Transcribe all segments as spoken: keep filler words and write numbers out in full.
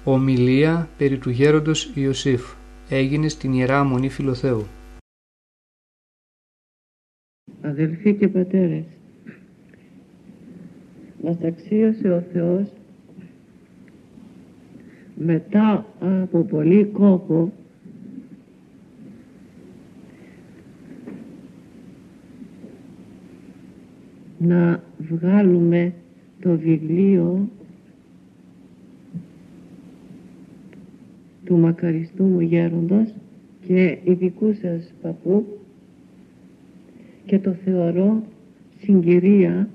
Ομιλία περί του γέροντος Ιωσήφ έγινε στην Ιερά Μονή Φιλοθέου. Αδελφοί και πατέρες, μας αξίωσε ο Θεός μετά από πολύ κόπο να βγάλουμε το βιβλίο του μακαριστού μου γέροντος και ειδικού σας παππού, και το θεωρώ συγκυρία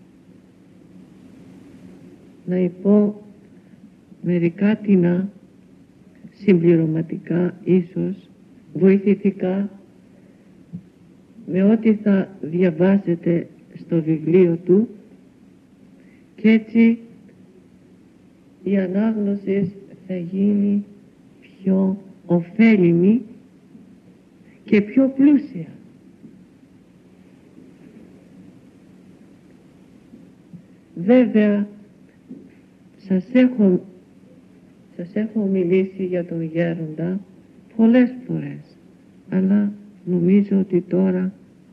να υπώ μερικά τινά συμπληρωματικά, ίσως βοηθητικά, με ό,τι θα διαβάσετε στο βιβλίο του, και έτσι η ανάγνωση θα γίνει πιο ωφέλιμη και πιο πλούσια. Βέβαια, σας έχω, σας έχω μιλήσει για τον γέροντα πολλές φορές, αλλά νομίζω ότι τώρα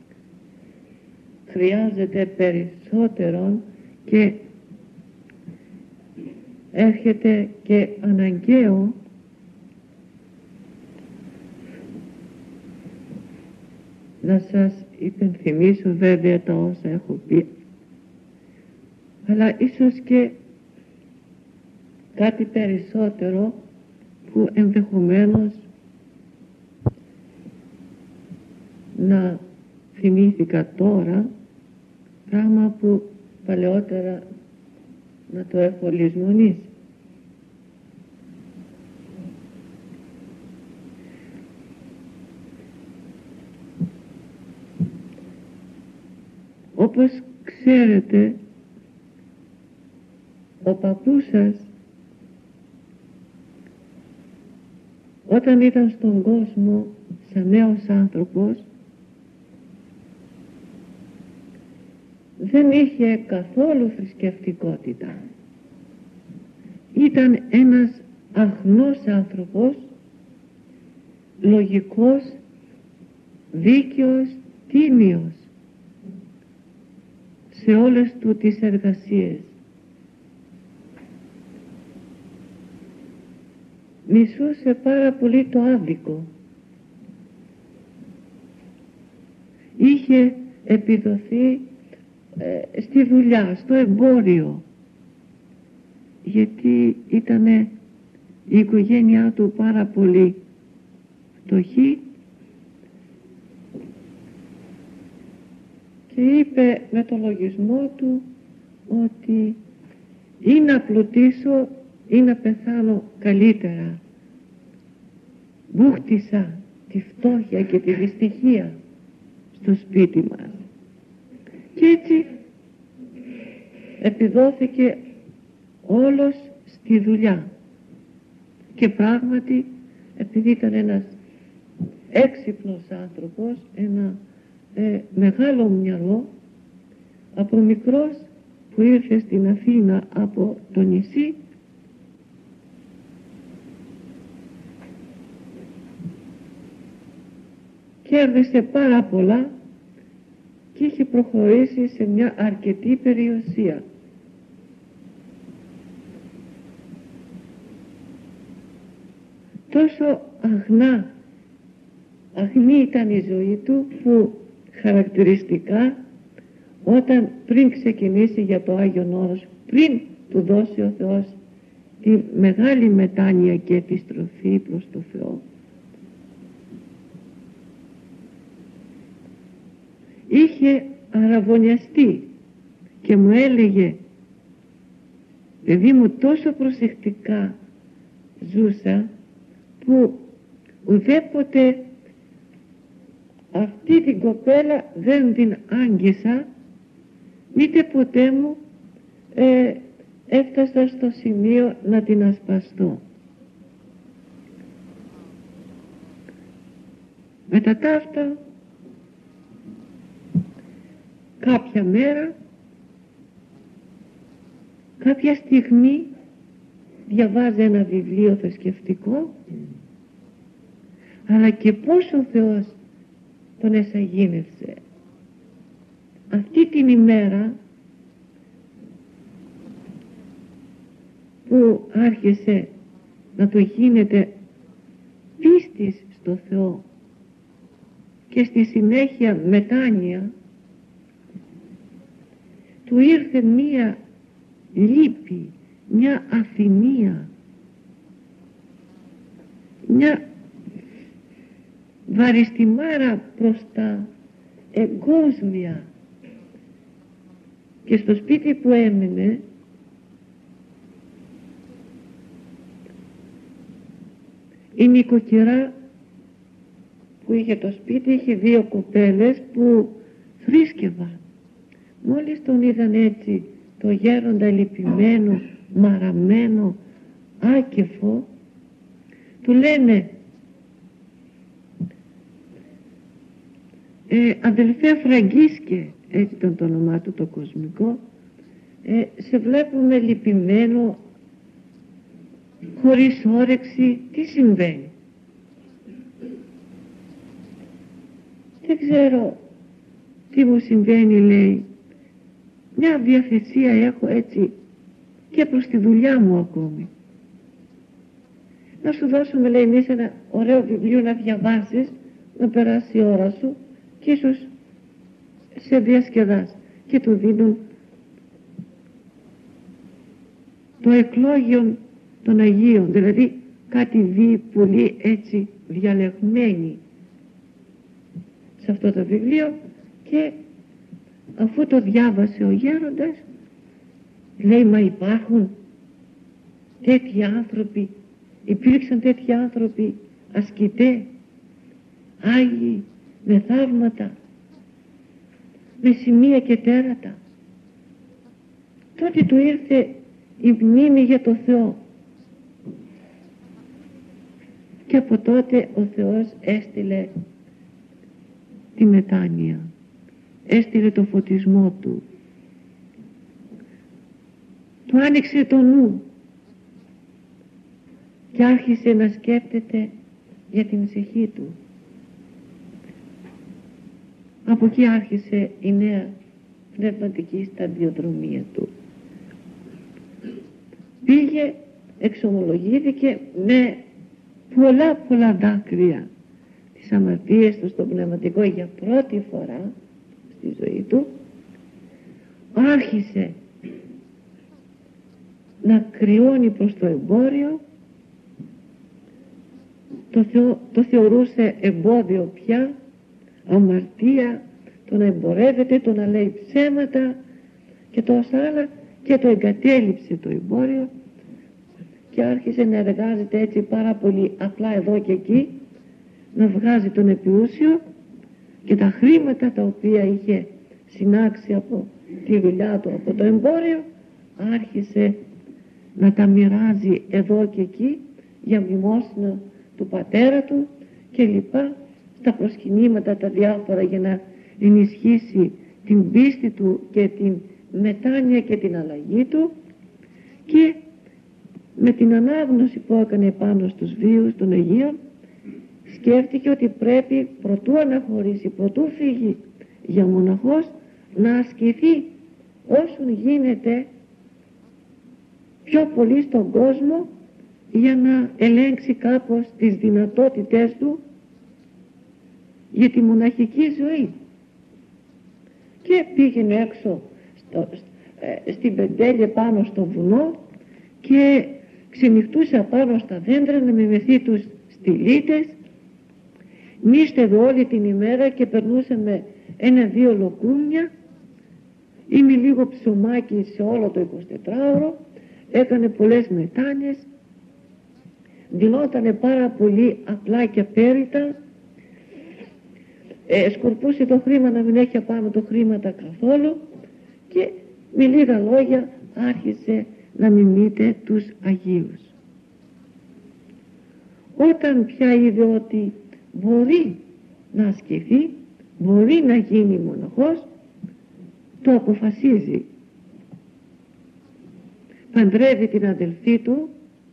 χρειάζεται περισσότερον και έρχεται και αναγκαίο να σας υπενθυμίσω βέβαια τα όσα έχω πει, αλλά ίσως και κάτι περισσότερο που ενδεχομένως να θυμήθηκα τώρα, πράγμα που παλαιότερα να το έχω λησμονήσει. Όπως ξέρετε, ο παππούς σας όταν ήταν στον κόσμο σαν νέος άνθρωπος δεν είχε καθόλου θρησκευτικότητα. Ήταν ένας αγνός άνθρωπος, λογικός, δίκαιος, τίμιος σε όλες του τις εργασίες. Μισούσε πάρα πολύ το άδικο. Είχε επιδοθεί ε, στη δουλειά, στο εμπόριο, γιατί ήταν η οικογένειά του πάρα πολύ φτωχή, και είπε με το λογισμό του ότι ή να πλουτίσω ή να πεθάνω καλύτερα. Μπούχτισα τη φτώχεια και τη δυστυχία στο σπίτι μας, και έτσι επιδόθηκε όλος στη δουλειά. Και πράγματι, επειδή ήταν ένας έξυπνος άνθρωπος, ένα ε, μεγάλο μυαλό, από μικρός που ήρθε στην Αθήνα από το νησί, κέρδισε πάρα πολλά και είχε προχωρήσει σε μια αρκετή περιουσία. Τόσο αγνά, αγνή ήταν η ζωή του, που χαρακτηριστικά όταν πριν ξεκινήσει για το Άγιον Όρος, πριν του δώσει ο Θεός τη μεγάλη μετάνοια και επιστροφή προς το Θεό, είχε αραβωνιαστεί και μου έλεγε, παιδί μου, τόσο προσεκτικά ζούσα που ουδέποτε αυτή την κοπέλα δεν την άγγισα, μήτε ποτέ μου ε, έφτασα στο σημείο να την ασπαστώ. Μετά τα αυτά, κάποια μέρα, κάποια στιγμή, διαβάζει ένα βιβλίο θρησκευτικό, αλλά και πώς ο Θεός τον εσαγίνευσε. Αυτή την ημέρα που άρχισε να το γίνεται πίστης στο Θεό και στη συνέχεια μετάνοια, του ήρθε μία λύπη, μια αφηνία, μια βαριστημάρα προς τα εγκόσμια. Και στο σπίτι που έμενε η νοικοκυρά που είχε το σπίτι είχε δύο κοπέλες που θρήσκευαν. Μόλις τον είδαν έτσι το γέροντα λυπημένο, μαραμένο, άκεφο, του λένε ε, αδελφέ Φραγκίσκε, έτσι τον το όνομά του το κοσμικό, ε, σε βλέπουμε λυπημένο, χωρίς όρεξη, τι συμβαίνει? Δεν ξέρω τι μου συμβαίνει, λέει, μια διαθεσία έχω έτσι και προς τη δουλειά μου ακόμη. Να σου δώσουμε, λέει, εμείς ένα ωραίο βιβλίο να διαβάσεις, να περάσει η ώρα σου και ίσως σε διασκεδάσει. Και του δίνουν το εκλόγιον των Αγίων, δηλαδή κάτι δει πολύ έτσι διαλεγμένη σε αυτό το βιβλίο. Και αφού το διάβασε ο γέροντας, λέει, μα υπάρχουν τέτοιοι άνθρωποι, υπήρξαν τέτοιοι άνθρωποι ασκητέ, άγιοι, με θαύματα, με σημεία και τέρατα? Τότε του ήρθε η μνήμη για το Θεό και από τότε ο Θεός έστειλε τη μετάνοια, έστειλε το φωτισμό του, του άνοιξε το νου και άρχισε να σκέπτεται για την ψυχή του. Από εκεί άρχισε η νέα πνευματική σταδιοδρομία του. Πήγε, εξομολογήθηκε με πολλά πολλά δάκρυα τις αμαρτίες του στο πνευματικό για πρώτη φορά στη ζωή του. Άρχισε να κρυώνει προς το εμπόριο, το, θεω, το θεωρούσε εμπόδιο πια, αμαρτία, το να εμπορεύεται, το να λέει ψέματα και τόσα άλλα, και το εγκατέλειψε το εμπόριο και άρχισε να εργάζεται έτσι πάρα πολύ απλά εδώ και εκεί, να βγάζει τον επιούσιο και τα χρήματα τα οποία είχε συνάξει από τη δουλειά του, από το εμπόριο, άρχισε να τα μοιράζει εδώ και εκεί για μνημόσυνο του πατέρα του και λοιπά, στα προσκυνήματα τα διάφορα, για να ενισχύσει την πίστη του και την μετάνοια και την αλλαγή του. Και με την ανάγνωση που έκανε πάνω στους βίους των Αγίων, σκέφτηκε ότι πρέπει προτού αναχωρήσει, προτού φύγει για μοναχός, να ασκηθεί όσον γίνεται πιο πολύ στον κόσμο, για να ελέγξει κάπως τις δυνατότητές του για τη μοναχική ζωή. Και πήγαινε έξω στο, ε, στην Πεντέλεια πάνω στο βουνό και ξενυχτούσε απάνω στα δέντρα να μιμηθεί τους στυλίτες. Νίστευε όλη την ημέρα και περνούσε με ένα-δύο λοκούμια ή με λίγο ψωμάκι σε όλο το εικοσιτετράωρο. Έκανε πολλές μετάνοιες, ντυνότανε πάρα πολύ απλά και απέρριτα, ε, σκορπούσε το χρήμα να μην έχει απάνω το χρήματα καθόλου και με λίγα λόγια άρχισε να μιμείται τους Αγίους. Όταν πια είδε ότι μπορεί να ασκηθεί, μπορεί να γίνει μοναχός, το αποφασίζει. Παντρεύει την αδελφή του,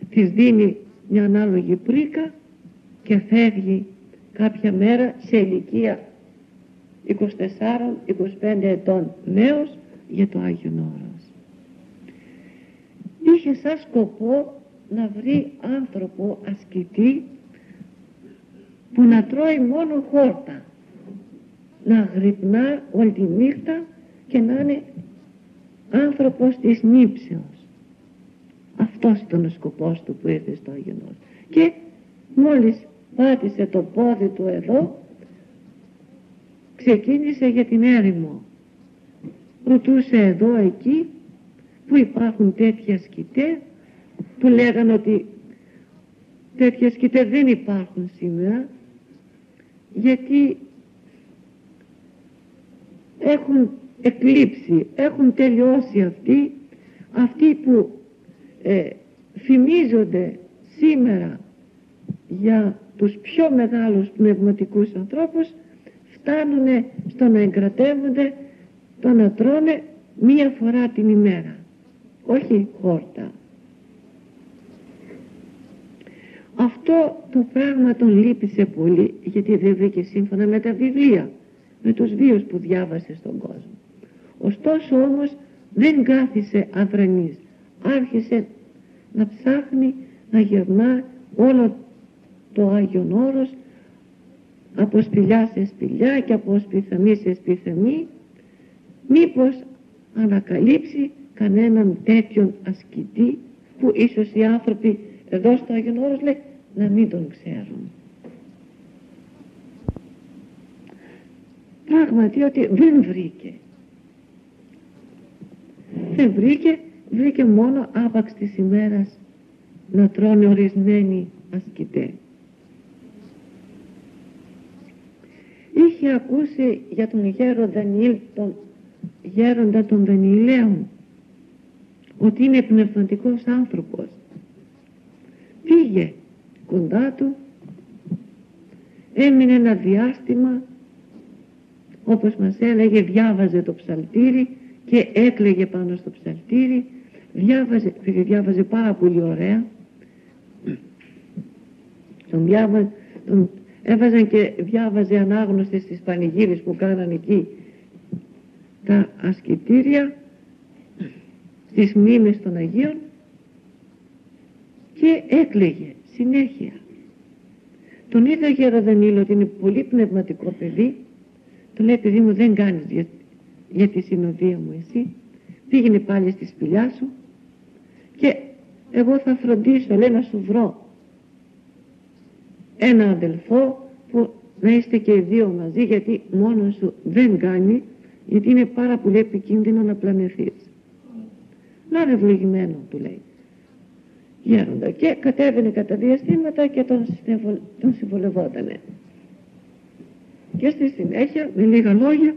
της δίνει μια ανάλογη πρίκα και φεύγει κάποια μέρα σε ηλικία είκοσι τέσσερα είκοσι πέντε ετών νέος για το Άγιον Όρος. Είχε σαν σκοπό να βρει άνθρωπο ασκητή που να τρώει μόνο χόρτα, να γρυπνά όλη τη νύχτα και να είναι άνθρωπος της νύψεως. Αυτός ήταν ο σκοπός του που ήρθε στο Άγιον Όρος. Και μόλις πάτησε το πόδι του εδώ, ξεκίνησε για την έρημο. Ρωτούσε εδώ εκεί που υπάρχουν τέτοια ασκητές, του λέγανε ότι τέτοια ασκητές δεν υπάρχουν σήμερα, γιατί έχουν εκλείψει, έχουν τελειώσει αυτοί, αυτοί που ε, φημίζονται σήμερα για τους πιο μεγάλους πνευματικούς ανθρώπους, φτάνουν στο να εγκρατεύονται, το να τρώνε μία φορά την ημέρα, όχι χόρτα. Αυτό το πράγμα τον λύπησε πολύ, γιατί δεν βρήκε σύμφωνα με τα βιβλία, με τους βίους που διάβασε στον κόσμο. Ωστόσο όμως δεν κάθισε αδρανής, άρχισε να ψάχνει, να γυρνά όλο το Άγιον Όρος από σπηλιά σε σπηλιά και από σπιθαμή σε σπιθαμή, μήπως ανακαλύψει κανέναν τέτοιον ασκητή που ίσως οι άνθρωποι εδώ στο Άγιον Όρος, λέει, να μην τον ξέρουν. Πράγματι ότι δεν βρήκε. Δεν βρήκε, βρήκε μόνο άπαξ της ημέρας να τρώνε ορισμένοι ασκητές. Είχε ακούσει για τον γέρο Δανιήλ, τον γέροντα των Δανιηλαίων, ότι είναι πνευματικός άνθρωπος. Πήγε κοντά του, έμεινε ένα διάστημα, όπως μας έλεγε, διάβαζε το ψαλτήρι και έκλαιγε πάνω στο ψαλτήρι, διάβαζε, διάβαζε πάρα πολύ ωραία, τον, διάβαζε, τον έβαζαν και διάβαζε ανάγνωστες στις πανηγύρες που κάνανε εκεί τα ασκητήρια, στις μνήμες των Αγίων, και έκλαιγε συνέχεια. Τον είδε ο γέρο Δανιήλ ότι είναι πολύ πνευματικό παιδί, του λέει, παιδί μου, δεν κάνεις για, για τη συνοδεία μου εσύ, πήγαινε πάλι στη σπηλιά σου και εγώ θα φροντίσω, λέει, να σου βρω ένα αδελφό που να είστε και οι δύο μαζί, γιατί μόνος σου δεν κάνει, γιατί είναι πάρα πολύ επικίνδυνο να πλανεθείς. Να είναι ευλογημένο, του λέει, γέροντα. Και κατέβαινε κατά διαστήματα και τον, τον συμβολευότανε. Και στη συνέχεια, με λίγα λόγια,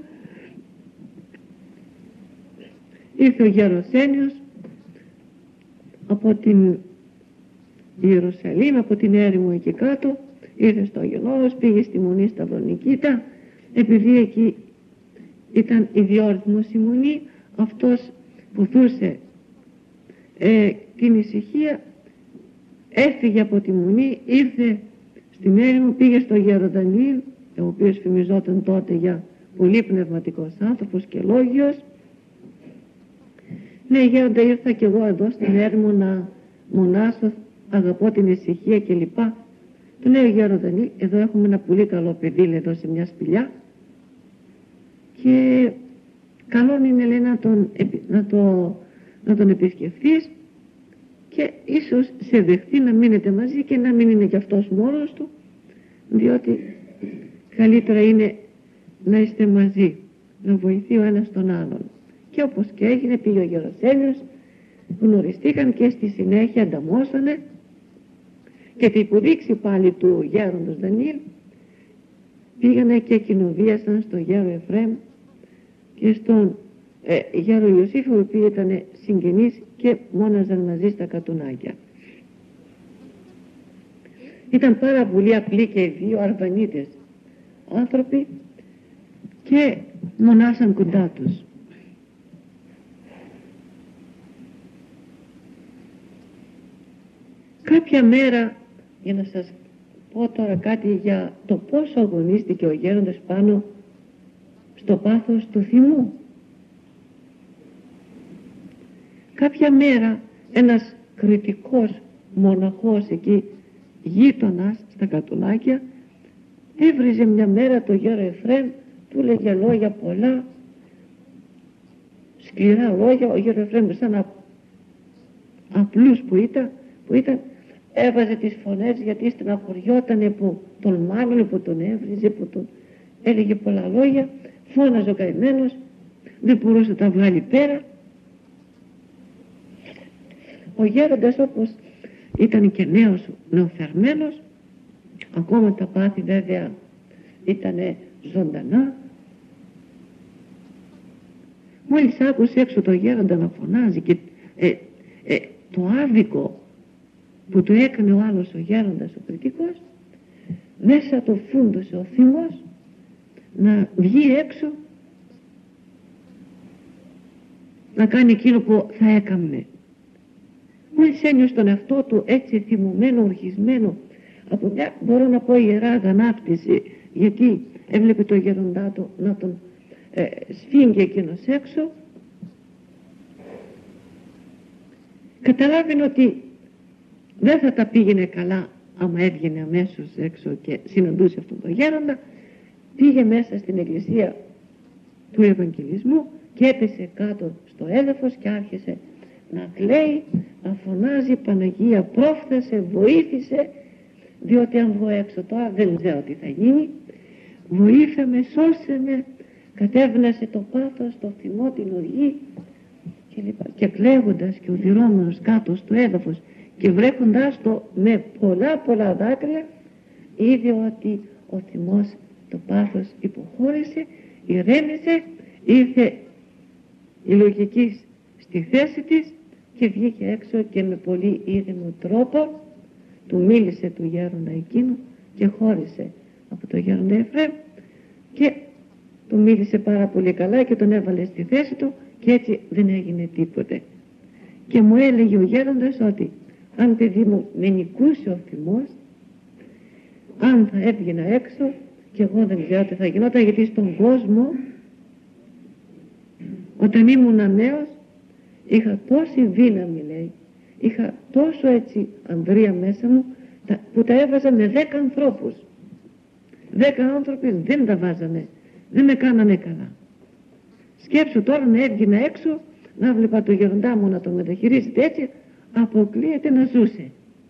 ήρθε ο Γεροσένιος από την Ιερουσαλήμ, από την έρημο εκεί κάτω, ήρθε στο Άγιον Όρος, πήγε στη Μονή Σταυρονικήτα, επειδή εκεί ήταν ιδιόρυθμος η Μονή, αυτός που θούσε ε, την ησυχία έφυγε από τη Μονή, ήρθε στην έρημο, πήγε στο γέρο Δανιήλ, ο οποίος φημιζόταν τότε για πολύ πνευματικός άνθρωπος και λόγιος. Ναι, γέροντα, ήρθα κι εγώ εδώ στην έρημο να μονάσω, αγαπώ την ησυχία κλπ. Του λέει ο γέρο Δανιήλ, εδώ έχουμε ένα πολύ καλό παιδί, λέει, εδώ σε μια σπηλιά, και καλό είναι, λέει, να τον, να το, να τον επισκεφθείς και ίσως σε δεχτεί να μείνετε μαζί και να μην είναι κι αυτός μόνος του, διότι καλύτερα είναι να είστε μαζί, να βοηθεί ο ένας τον άλλον. Και όπως και έγινε, πήγε ο Γεροσένιος, γνωριστήκαν και στη συνέχεια ανταμώσανε, και την υποδείξη πάλι του γέροντος Δανιήλ πήγανε και κοινοβίασαν στον γέρο Εφραίμ και στον ε, γέρο Ιωσήφ, οι οποίοι ήταν συγγενείς και μόναζαν μαζί στα κατουνάκια. Ήταν πάρα πολύ απλοί και οι δύο αρβανίτες άνθρωποι και μονάσαν κοντά τους. Κάποια μέρα, για να σας πω τώρα κάτι για το πόσο αγωνίστηκε ο γέροντας πάνω στο πάθος του θυμού. Κάποια μέρα ένας κριτικός μοναχός εκεί, γείτονας στα Κατουνάκια, έβριζε μια μέρα το γέρο Εφραίμ, του λέγε λόγια πολλά, σκληρά λόγια. Ο γέρο Εφραίμ σαν α, απλούς που ήταν, που ήταν έβαζε τις φωνές γιατί στεναχωριότανε που τον μάγνε, που τον έβριζε, που τον έλεγε πολλά λόγια, φώναζε ο καημένος, δεν μπορούσε να τα βγάλει πέρα. Ο γέροντας, όπως ήταν και νέος, νεοφερμένος, ακόμα τα πάθη βέβαια ήταν ζωντανά, μόλις άκουσε έξω το γέροντα να φωνάζει και ε, ε, το άδικο που του έκανε ο άλλος ο γέροντας ο κριτικός, μέσα το φούντωσε ο θυμός να βγει έξω να κάνει εκείνο που θα έκαμνε. Μόλις ένιωσε τον εαυτό του έτσι θυμωμένο, οργισμένο, από μια, μπορώ να πω, ιερά αγανάκτηση, γιατί έβλεπε το γέροντά του να τον ε, σφίγγει εκείνος έξω, καταλάβαινε ότι δεν θα τα πήγαινε καλά άμα έβγαινε αμέσως έξω και συναντούσε αυτόν τον γέροντα. Πήγε μέσα στην εκκλησία του Ευαγγελισμού και έπεσε κάτω στο έδαφος και άρχισε να κλαίει, να φωνάζει Παναγία, πρόφθασε, βοήθησε, διότι αν βγω έξω τώρα δεν ξέρω τι θα γίνει, βοήθα με, σώσε με, κατέβνασε το πάθος, το θυμό, την οργή και, και κλαίγοντας και οδυρώμενος κάτω στο έδαφος και βρέχοντας το με πολλά πολλά δάκρυα, είδε ότι ο θυμός, το πάθος υποχώρησε, ηρέμησε, ήρθε η λογική στη θέση της και βγήκε έξω και με πολύ ήρεμο τρόπο του μίλησε του γέροντα εκείνου και χώρισε από το γέροντα Εφραίμ και του μίλησε πάρα πολύ καλά και τον έβαλε στη θέση του και έτσι δεν έγινε τίποτε. Και μου έλεγε ο γέροντας ότι αν, παιδί μου, με νικούσε ο θυμός, αν θα έβγαινα έξω και εγώ δεν ξέρω τι θα γινόταν, γιατί στον κόσμο όταν ήμουν νέος είχα τόση δύναμη, λέει, είχα τόσο έτσι ανδρεία μέσα μου που τα έβαζα με δέκα ανθρώπους. Δέκα άνθρωποι δεν τα βάζανε, δεν με κάνανε καλά. Σκέψου τώρα να έβγαινα έξω, να βλέπα το γεροντά μου να το μεταχειρίζεται έτσι, αποκλείεται να ζούσε.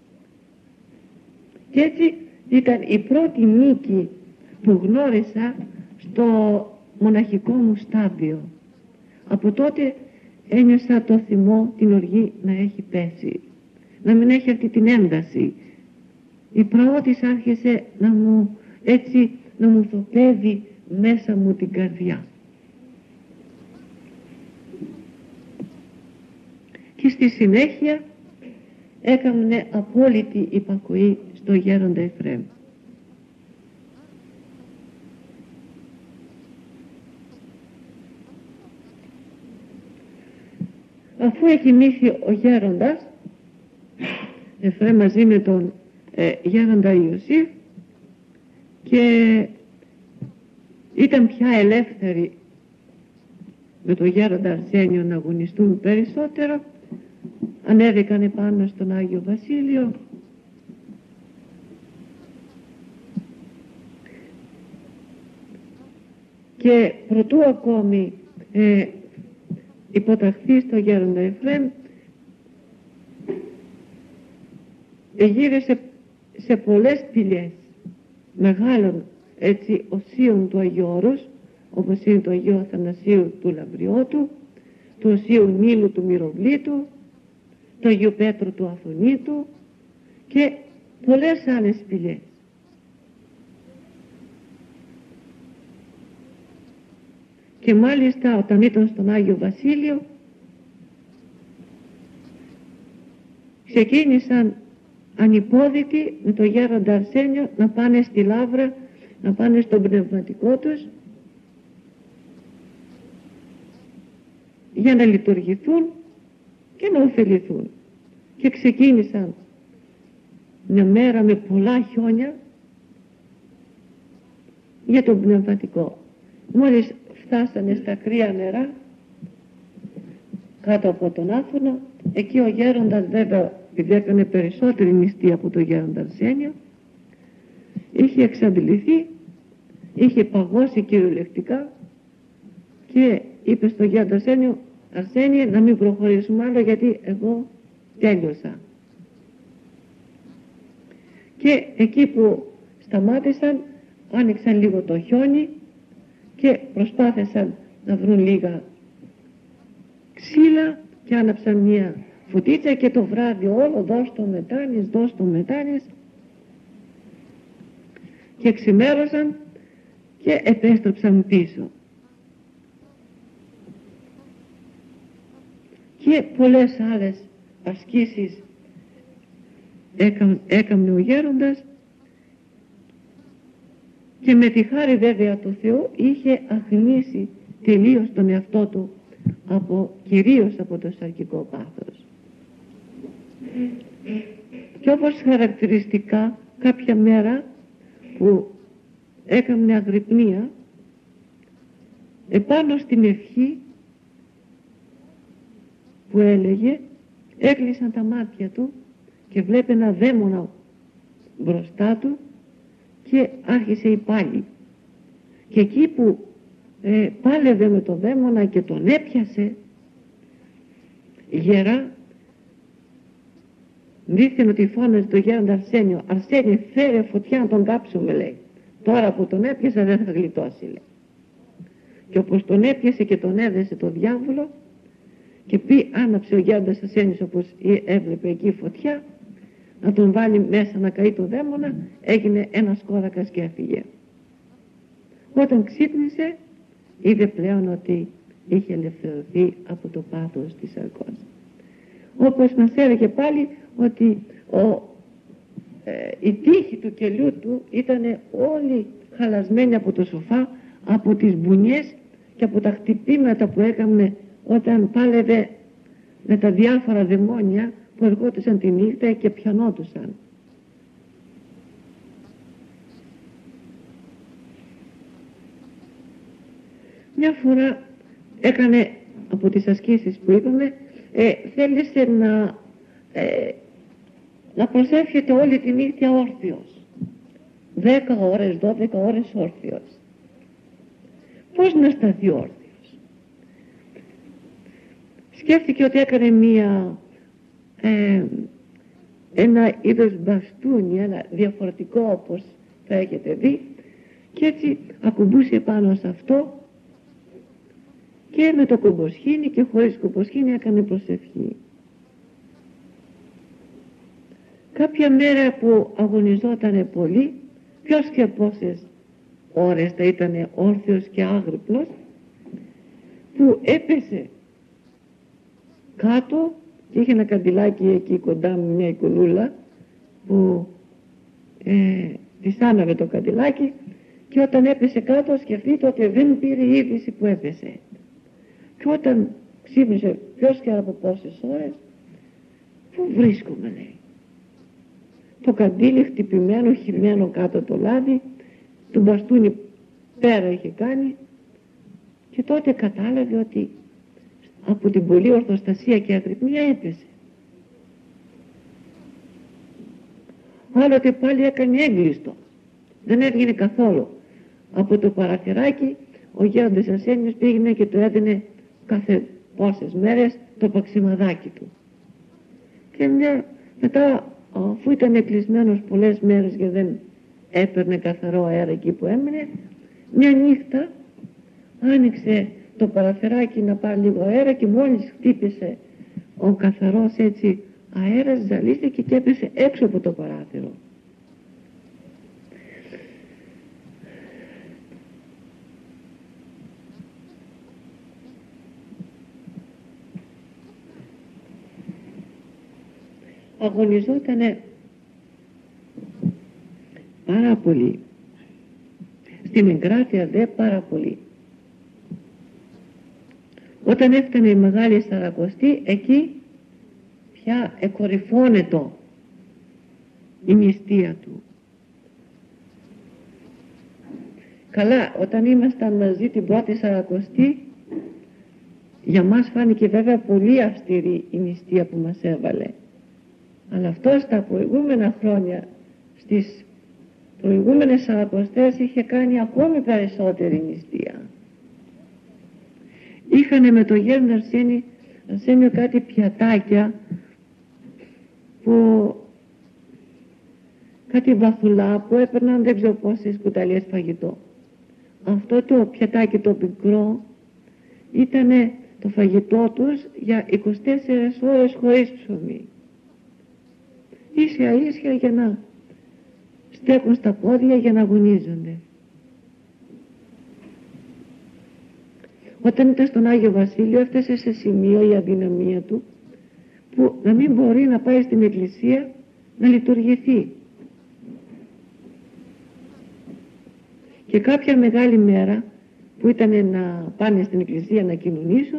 Και έτσι ήταν η πρώτη νίκη που γνώρισα στο μοναχικό μου στάδιο. Από τότε ένιωσα το θυμό, την οργή να έχει πέσει, να μην έχει αυτή την ένταση. Η πραότης άρχισε να μου έτσι να μου θοπεύει μέσα μου την καρδιά. Και στη συνέχεια έκαμνε απόλυτη υπακοή στο γέροντα Εφραίμ. Αφού εκοιμήθη ο γέροντας Εφραίμ μαζί με τον ε, γέροντα Ιωσήφ και ήταν πια ελεύθεροι με τον γέροντα Αρσένιο να αγωνιστούν περισσότερο, ανέβηκανε πάνω στον Άγιο Βασίλειο και προτού ακόμη ε, υποταχθεί στο γέροντα Εφραίμ, γύρισε σε πολλές σπηλιές μεγάλων έτσι οσίων του Αγίου Όρους, όπως είναι το Αγίου Αθανασίου του Λαμπριώτου, του Οσίου Νείλου του Μυροβλήτου, το Αγίου Πέτρου του Αθωνίτου και πολλές άλλες σπηλιές. Και μάλιστα όταν ήταν στον Άγιο Βασίλειο ξεκίνησαν ανυπόδητοι με το γέροντα Αρσένιο να πάνε στη Λαύρα, να πάνε στον πνευματικό τους για να λειτουργηθούν και να ωφεληθούν. Και ξεκίνησαν μια μέρα με πολλά χιόνια για τον πνευματικό. Μόλις φτάσανε στα κρύα νερά κάτω από τον Άθωνο, εκεί ο γέροντας, βέβαια επειδή έκανε περισσότερη νηστεία από τον γέροντα Αρσένιο, είχε εξαντληθεί, είχε παγώσει κυριολεκτικά και είπε στον γέροντα Αρσένιο, Αρσένιε, να μην προχωρήσουμε άλλο γιατί εγώ τέλειωσα. Και εκεί που σταμάτησαν, άνοιξαν λίγο το χιόνι και προσπάθησαν να βρουν λίγα ξύλα και άναψαν μια φωτίτσα και το βράδυ όλο δώσ' το μετάνης, δώσ' το μετάνης, και ξημέρωσαν και επέστρεψαν πίσω. Και πολλές άλλες ασκήσεις έκαμνε ο γέροντας και με τη χάρη βέβαια του Θεού είχε αχνήσει τελείως τον εαυτό του από, κυρίως από το σαρκικό πάθος. Και όπως χαρακτηριστικά κάποια μέρα που έκαμνε αγρυπνία, επάνω στην ευχή που έλεγε, έκλεισαν τα μάτια του και βλέπει ένα δαίμονα μπροστά του και άρχισε η πάλη. Και εκεί που ε, πάλευε με το δαίμονα και τον έπιασε γερά, δείχνει ότι φώναζε το γέροντα Αρσένιο, Αρσένιο, φέρε φωτιά να τον κάψουμε, λέει. Τώρα που τον έπιασα δεν θα γλιτώσει, λέει. Και όπως τον έπιασε και τον έδεσε το διάβολο και πει, άναψε ο γέροντας Αρσένιος όπως έβλεπε εκεί φωτιά, να τον βάλει μέσα να καεί το δαίμονα, έγινε ένας κόρακας και έφυγε. Όταν ξύπνησε, είδε πλέον ότι είχε ελευθερωθεί από το πάθος της σαρκός. Όπως μας έλεγε πάλι ότι ο, ε, η τύχη του κελιού του ήταν όλη χαλασμένη από το σοφά, από τις μπουνιές και από τα χτυπήματα που έκαμε όταν πάλευε με τα διάφορα δαιμόνια που ερχόντουσαν τη νύχτα και πιανόντουσαν. Μια φορά έκανε από τις ασκήσεις που είπαμε, ε, θέλησε να, ε, να προσεύχεται όλη τη νύχτα όρθιος. Δέκα ώρες, δώδεκα ώρες όρθιος. Πώς να σταθεί όρθιος? Σκέφτηκε ότι έκανε μία ε, ένα είδος μπαστούνι, ένα διαφορετικό όπως θα έχετε δει, και έτσι ακουμπούσε πάνω σε αυτό και με το κουμποσχήνι και χωρίς κουμποσχήνι έκανε προσευχή. Κάποια μέρα που αγωνιζότανε πολύ, ποιος και πόσες ώρες θα ήταν όρθιος και άγρυπνος, που έπεσε κάτω και είχε ένα καντιλάκι εκεί κοντά με μια εικονούλα που ε, της άναβε το καντιλάκι, και όταν έπεσε κάτω σκεφτείτε ότι δεν πήρε η είδηση που έπεσε. Και όταν ξύπνησε ποιος και από πόσες ώρες, πού βρίσκομαι, λέει. Το καντήλι χτυπημένο, χυμένο κάτω το λάδι, το μπαστούνι πέρα είχε κάνει, και τότε κατάλαβε ότι από την πολλή ορθοστασία και αγρυπνία έπεσε. Άλλοτε πάλι έκανε έγκλειστο, δεν έβγαινε καθόλου. Από το παραθυράκι ο γέροντας Αρσένιος πήγαινε και του έδινε κάθε πόσες μέρες το παξιμαδάκι του. Και μια, μετά, αφού ήταν κλεισμένος πολλές μέρες και δεν έπαιρνε καθαρό αέρα εκεί που έμεινε, μια νύχτα άνοιξε το παραθυράκι να πάρει λίγο αέρα και μόλις χτύπησε ο καθαρός έτσι αέρας, ζαλίστηκε και έπεσε έξω από το παράθυρο. Αγωνιζότανε πάρα πολύ, στην εγκράτεια δε πάρα πολύ. Όταν έφτανε η Μεγάλη Σαρακοστή, εκεί πια εκορυφώνετο η νηστεία του. Καλά, όταν ήμασταν μαζί την πρώτη Σαρακοστή, για μας φάνηκε βέβαια πολύ αυστηρή η νηστεία που μας έβαλε. Αλλά αυτό στα προηγούμενα χρόνια, στις προηγούμενες Σαρακοστές, είχε κάνει ακόμη περισσότερη νηστεία. Είχανε με το γέροντα Αρσένη, Αρσένιο κάτι πιατάκια που κάτι βαθουλά που έπαιρναν δεν ξέρω πόσες κουταλιές φαγητό. Αυτό το πιατάκι το μικρό ήταν το φαγητό τους για είκοσι τέσσερις ώρες χωρίς ψωμί. Ίσια ίσια για να στέκουν στα πόδια, για να αγωνίζονται. Όταν ήταν στον Άγιο Βασίλειο έφτασε σε σημείο η αδυναμία του που να μην μπορεί να πάει στην εκκλησία να λειτουργηθεί. Και κάποια μεγάλη μέρα που ήταν να πάνε στην εκκλησία να κοινωνήσουν,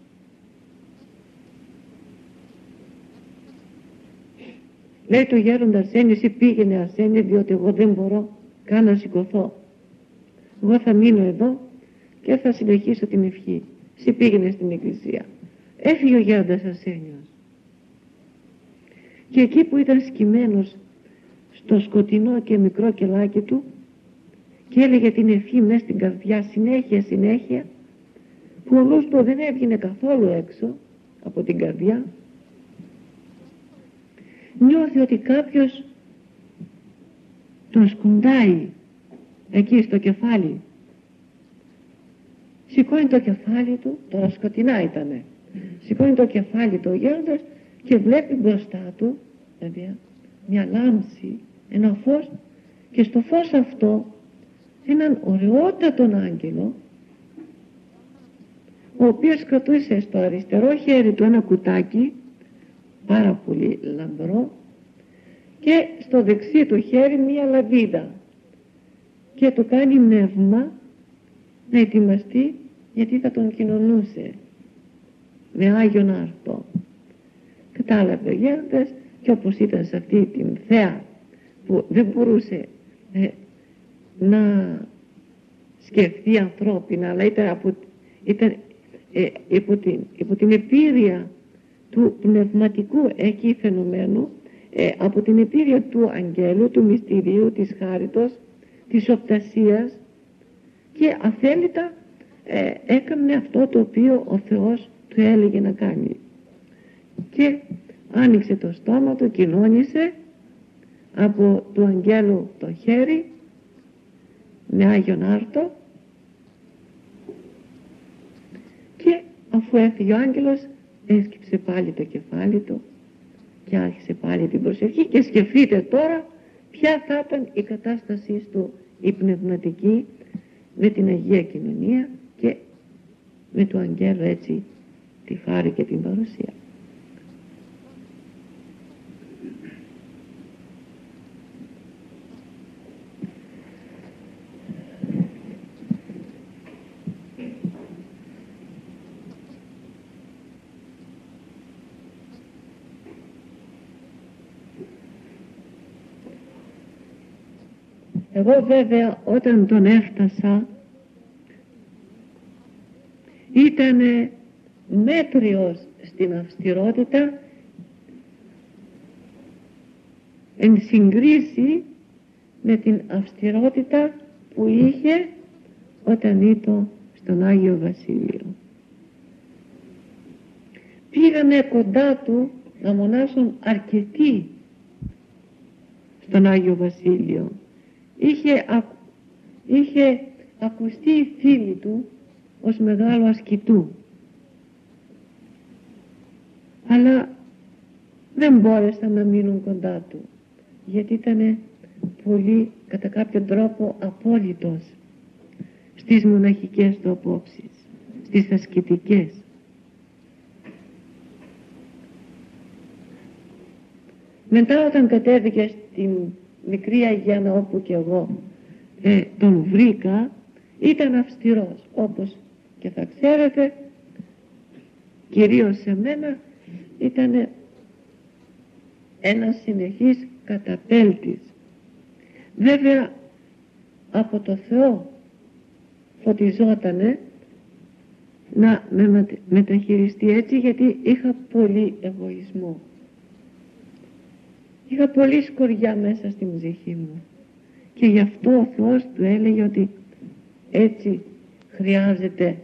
λέει το γέροντα Αρσένη, εσύ πήγαινε Αρσένη, διότι εγώ δεν μπορώ καν να σηκωθώ. Εγώ θα μείνω εδώ και θα συνεχίσω την ευχή. Εσύ πήγαινε στην εκκλησία. Έφυγε ο γέροντας Αρσένιος. Και εκεί που ήταν σκυμμένος στο σκοτεινό και μικρό κελάκι του και έλεγε την ευχή μέσα στην καρδιά συνέχεια συνέχεια, που ο νους του δεν έβγαινε καθόλου έξω από την καρδιά, νιώθει ότι κάποιος τον σκουντάει εκεί στο κεφάλι. Σηκώνει το κεφάλι του, τώρα σκοτεινά ήτανε, σηκώνει το κεφάλι του ο γέροντας και βλέπει μπροστά του δηλαδή, μια λάμψη, ένα φως, και στο φως αυτό έναν ωραιότατον άγγελο, ο οποίος κρατούσε στο αριστερό χέρι του ένα κουτάκι πάρα πολύ λαμπρό και στο δεξί του χέρι μία λαβίδα, και του κάνει νεύμα να ετοιμαστεί γιατί θα τον κοινωνούσε με Άγιον Άρτο. Κατάλαβε ο γέροντας, και όπως ήταν σε αυτή την θέα που δεν μπορούσε ε, να σκεφτεί ανθρώπινα, αλλά ήταν, από, ήταν ε, υπό, την, υπό την επίρρεια του πνευματικού εκεί φαινομένου, ε, από την επίρρεια του αγγέλου, του μυστηρίου, της χάριτος, της οπτασίας, και αθέλητα ε, έκανε αυτό το οποίο ο Θεός του έλεγε να κάνει. Και άνοιξε το στόμα του, κοινώνησε από του αγγέλου το χέρι με Άγιον Άρτο, και αφού έφυγε ο άγγελος έσκυψε πάλι το κεφάλι του και άρχισε πάλι την προσευχή. Και σκεφτείτε τώρα ποια θα ήταν η κατάστασή του η πνευματική με την Αγία Κοινωνία και με του αγγέλου έτσι τη χάρη και την παρουσία. Εγώ βέβαια όταν τον έφτασα ήτανε μέτριος στην αυστηρότητα εν συγκρίση με την αυστηρότητα που είχε όταν ήταν στον Άγιο Βασίλειο. Πήγανε κοντά του να μονάσουν αρκετοί στον Άγιο Βασίλειο. Είχε, ακ, είχε ακουστεί η φίλη του ως μεγάλο ασκητού, αλλά δεν μπόρεσαν να μείνουν κοντά του, γιατί ήταν πολύ κατά κάποιον τρόπο απόλυτος στις μοναχικές του απόψεις, στις ασκητικές. Μετά όταν κατέβηκε στην μικρή Αγιάνα όπου και εγώ ε, τον βρήκα, ήταν αυστηρός, όπως και θα ξέρετε, κυρίως σε μένα ήταν ένας συνεχής καταπέλτης. Βέβαια από το Θεό φωτιζότανε να με μεταχειριστεί έτσι, γιατί είχα πολύ εγωισμό. Είχα πολύ σκοριά μέσα στην ψυχή μου και γι' αυτό ο Θεός του έλεγε ότι έτσι χρειάζεται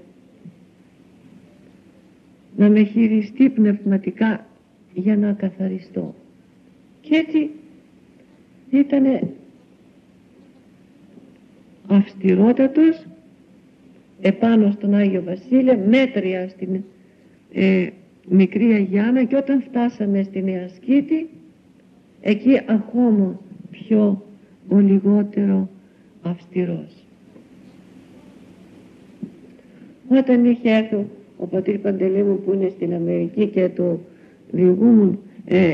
να με χειριστεί πνευματικά για να καθαριστώ. Και έτσι ήτανε αυστηρότατος επάνω στον Άγιο Βασίλειο, μέτρια στην ε, μικρή Αγιάνα, και όταν φτάσαμε στη Νέα Σκήτη, εκεί ακόμα πιο ο λιγότερο αυστηρός. Όταν είχε έρθει ο πατήρ Παντελή μου που είναι στην Αμερική και το διηγούμουν ε,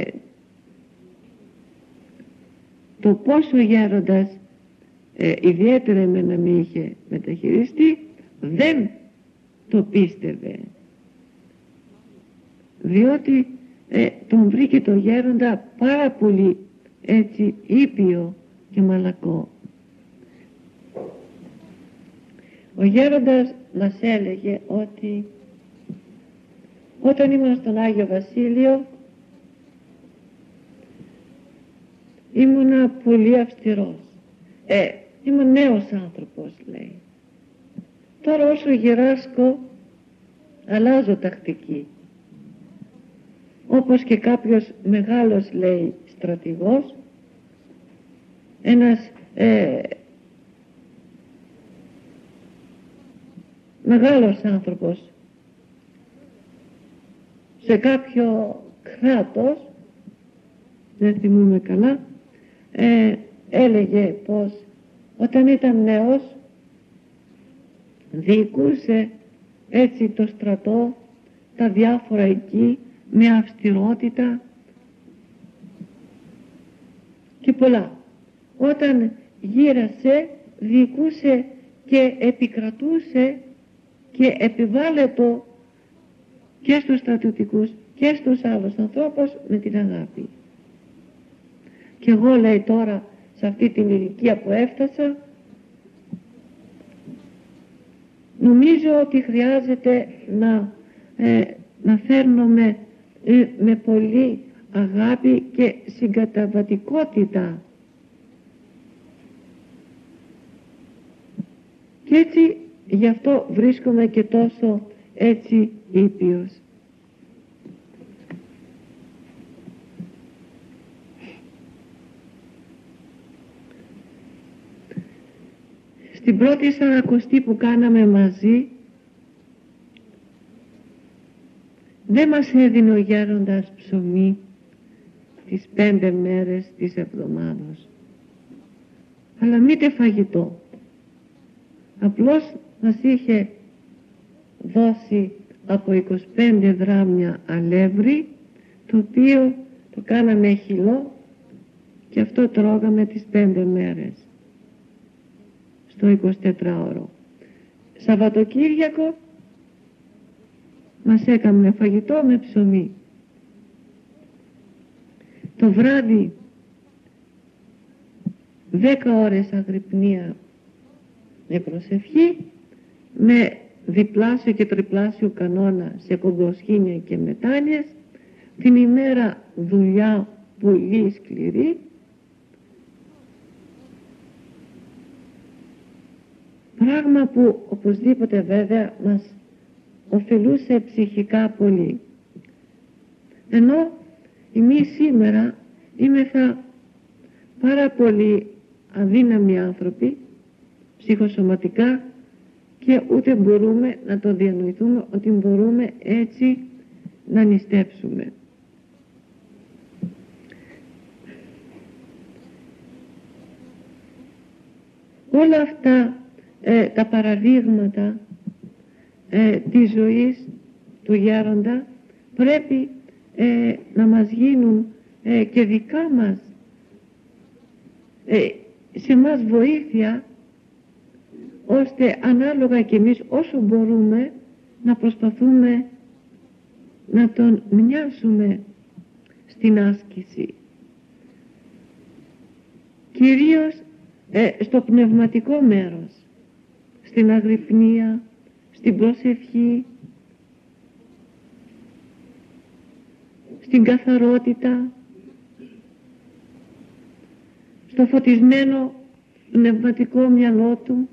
το πόσο γέροντας ε, ιδιαίτερα εμένα με είχε μεταχειριστεί, δεν το πίστευε, διότι ε, τον βρήκε το γέροντα πάρα πολύ έτσι ήπιο και μαλακό. Ο γέροντας μας έλεγε ότι όταν ήμουν στον Άγιο Βασίλειο ήμουνα πολύ αυστηρός. Ε, ήμουν νέος άνθρωπος, λέει. Τώρα όσο γυράσκω αλλάζω τακτική. Όπως και κάποιος μεγάλος, λέει, στρατηγός, ένας ε, μεγάλος άνθρωπος σε κάποιο κράτος, δεν θυμούμαι καλά, ε, έλεγε πως όταν ήταν νέος διοικούσε έτσι το στρατό, τα διάφορα εκεί, με αυστηρότητα και πολλά. Όταν γύρασε διοικούσε και επικρατούσε και επιβάλλετο και στους στρατιωτικούς και στους άλλους ανθρώπους με την αγάπη. Και εγώ, λέει, τώρα σε αυτή την ηλικία που έφτασα, νομίζω ότι χρειάζεται να, ε, να φέρνομαι ε, με πολύ αγάπη και συγκαταβατικότητα. Και έτσι γι' αυτό βρίσκομαι και τόσο έτσι ήπιος. Στην πρώτη σαρακοστή που κάναμε μαζί, δεν μας έδινε ο γέροντας ψωμί τις πέντε μέρες της εβδομάδος, αλλά μήτε φαγητό. Απλώς μας είχε δώσει από είκοσι πέντε δράμια αλεύρι, το οποίο το κάναμε χυλό και αυτό τρώγαμε τις πέντε μέρες στο εικοσιτετράωρο. Σαββατοκύριακο μας έκαμε φαγητό με ψωμί. Το βράδυ δέκα ώρες αγρυπνία με προσευχή, με διπλάσιο και τριπλάσιο κανόνα σε κογκοσχήνια και μετάνοιες, την ημέρα δουλειά πολύ σκληρή, πράγμα που οπωσδήποτε βέβαια μας ωφελούσε ψυχικά πολύ. Ενώ εμείς σήμερα είμεθα πάρα πολύ αδύναμοι άνθρωποι ψυχοσωματικά και ούτε μπορούμε να το διανοηθούμε ότι μπορούμε έτσι να νηστέψουμε. Όλα αυτά ε, τα παραδείγματα ε, της ζωής του γέροντα πρέπει ε, να μας γίνουν ε, και δικά μας, ε, σε μας βοήθεια, ώστε ανάλογα και εμείς όσο μπορούμε να προσπαθούμε να τον μοιάσουμε στην άσκηση. κυρίως ε, στο πνευματικό μέρος, στην αγρυπνία, στην προσευχή, στην καθαρότητα, στο φωτισμένο πνευματικό μυαλό του,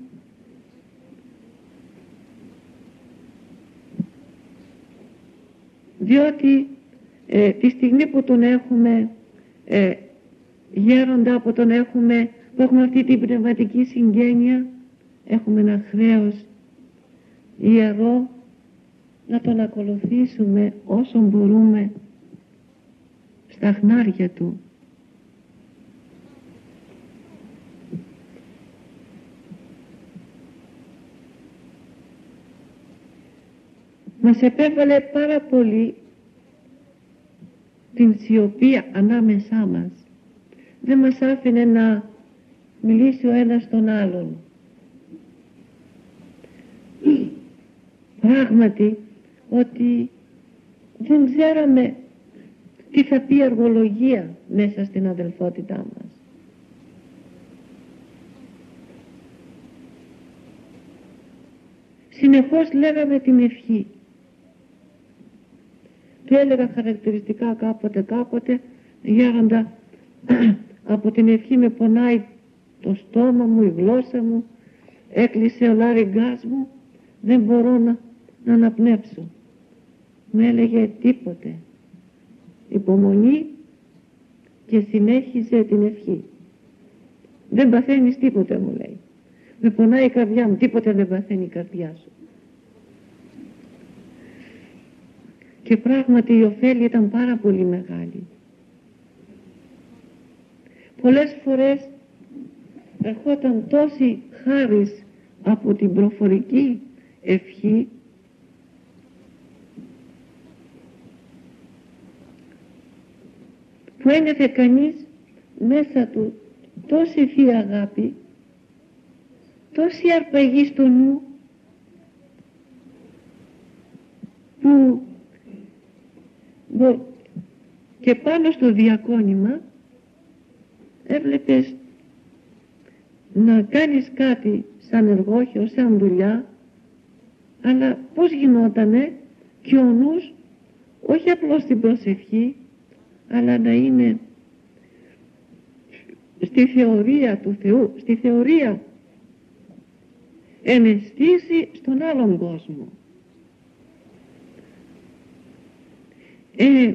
διότι ε, τη στιγμή που τον έχουμε ε, γέροντα, που τον έχουμε, που έχουμε αυτή την πνευματική συγγένεια, έχουμε ένα χρέος ιερό να τον ακολουθήσουμε όσο μπορούμε στα χνάρια του. Μας επέβαλε πάρα πολύ την σιωπή ανάμεσά μας. Δεν μας άφηνε να μιλήσει ο ένας τον άλλον. Πράγματι ότι δεν ξέραμε τι θα πει εργολογία μέσα στην αδελφότητά μας. Συνεχώς λέγαμε την ευχή. Του έλεγα χαρακτηριστικά κάποτε κάποτε, γέροντα, από την ευχή με πονάει το στόμα μου, η γλώσσα μου, έκλεισε ο λάριγκάς μου, δεν μπορώ να, να αναπνεύσω. Μου έλεγε τίποτε, υπομονή, και συνέχιζε την ευχή. Δεν παθαίνεις τίποτε, μου λέει. Με πονάει η καρδιά μου, τίποτε δεν παθαίνει η καρδιά σου. Και πράγματι η ωφέλη ήταν πάρα πολύ μεγάλη. Πολλές φορές ερχόταν τόση χάρις από την προφορική ευχή, που ένιωθε κανείς μέσα του τόση θεία αγάπη, τόση αρπαγή στο νου, που και πάνω στο διακόνημα έβλεπες να κάνεις κάτι σαν εργόχιο, σαν δουλειά, αλλά πώς γινότανε, και ο νους όχι απλώς στην προσευχή, αλλά να είναι στη θεωρία του Θεού, στη θεωρία εναισθήσει στον άλλον κόσμο. Ε,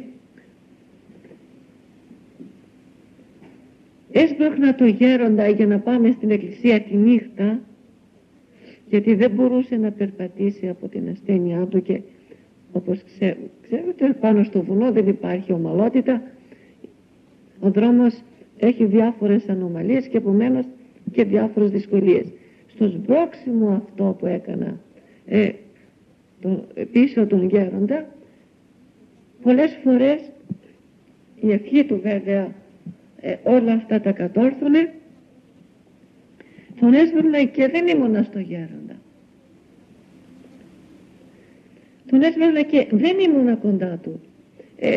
έσπρωχνα το γέροντα για να πάμε στην εκκλησία τη νύχτα, γιατί δεν μπορούσε να περπατήσει από την ασθένειά του, και όπως ξέρετε, ξέρετε πάνω στο βουνό δεν υπάρχει ομαλότητα, ο δρόμος έχει διάφορες ανομαλίες και επομένως και διάφορες δυσκολίες. Στο σμπρώξιμο αυτό που έκανα ε, το, πίσω τον γέροντα, πολλές φορές η ευχή του βέβαια ε, όλα αυτά τα κατόρθωνε, τον έσβερνα και δεν ήμουνα στο γέροντα. Τον έσβερνα και δεν ήμουνα κοντά του. Ε,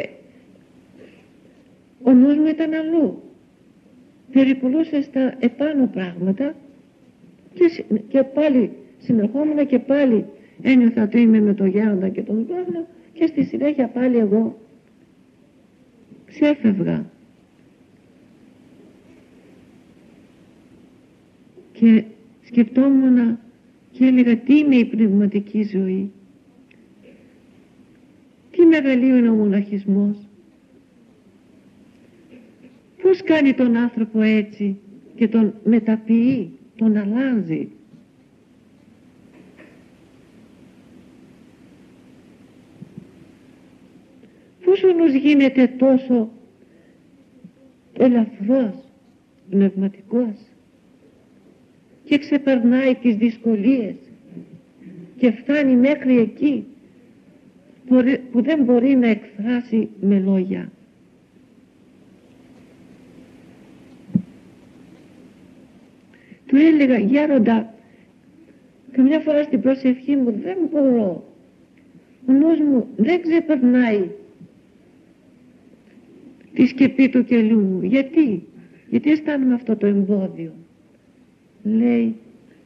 ο νους μου ήταν αλλού. Περιπολούσε στα επάνω πράγματα και, και πάλι συνεχόμουν και πάλι ένιωθα ότι είμαι με το γέροντα και τον σπρώχνω, και στη συνέχεια πάλι εγώ ξέφευγα. Και σκεπτόμουν και έλεγα, τι είναι η πνευματική ζωή, τι μεγαλείο είναι ο μοναχισμός, πώς κάνει τον άνθρωπο έτσι και τον μεταποιεί, τον αλλάζει. Πώς ο νους γίνεται τόσο ελαφρός, πνευματικός, και ξεπερνάει τις δυσκολίες και φτάνει μέχρι εκεί που δεν μπορεί να εκφράσει με λόγια. Του έλεγα, γέροντα, καμιά φορά στην προσευχή μου δεν μπορώ, ο νους μου δεν ξεπερνάει τη σκεπή του κελιού μου. Γιατί? Γιατί αισθάνομαι αυτό το εμπόδιο? Λέει,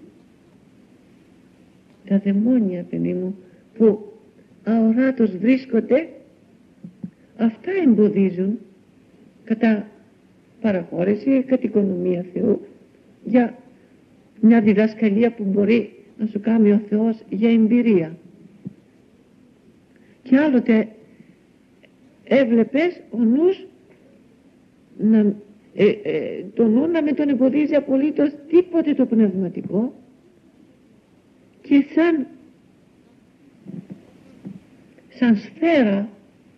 τα δαιμόνια, παιδί μου, που αοράτως βρίσκονται, αυτά εμποδίζουν κατά παραχώρηση, κατά οικονομία Θεού, για μια διδασκαλία που μπορεί να σου κάνει ο Θεός για εμπειρία. Και άλλοτε έβλεπες ο νους να, ε, ε, το νου να με τον εμποδίζει απολύτως τίποτε το πνευματικό, και σαν σαν σφαίρα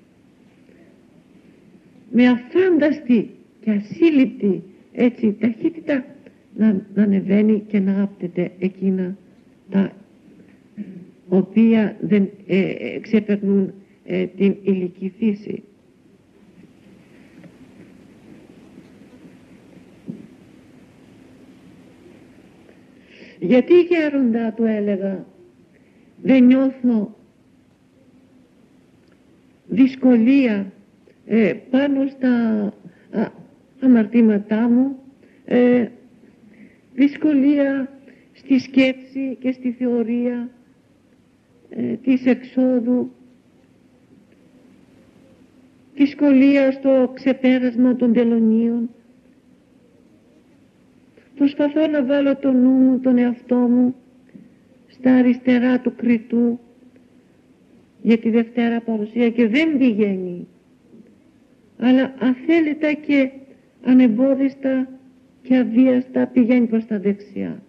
με αφάνταστη και ασύλληπτη έτσι ταχύτητα να, να ανεβαίνει και να άπτεται εκείνα τα οποία δεν ε, ε, ξεπερνούν ε, την ηλική φύση. Γιατί, γέροντα, του έλεγα, δεν νιώθω δυσκολία ε, πάνω στα α, αμαρτήματά μου, ε, δυσκολία στη σκέψη και στη θεωρία ε, της εξόδου, δυσκολία στο ξεπέρασμα των τελωνίων. Προσπαθώ να βάλω το νου μου, τον εαυτό μου στα αριστερά του κριτού για τη Δευτέρα Παρουσία και δεν πηγαίνει, αλλά αθέλητα και ανεμπόδιστα και αβίαστα πηγαίνει προς τα δεξιά.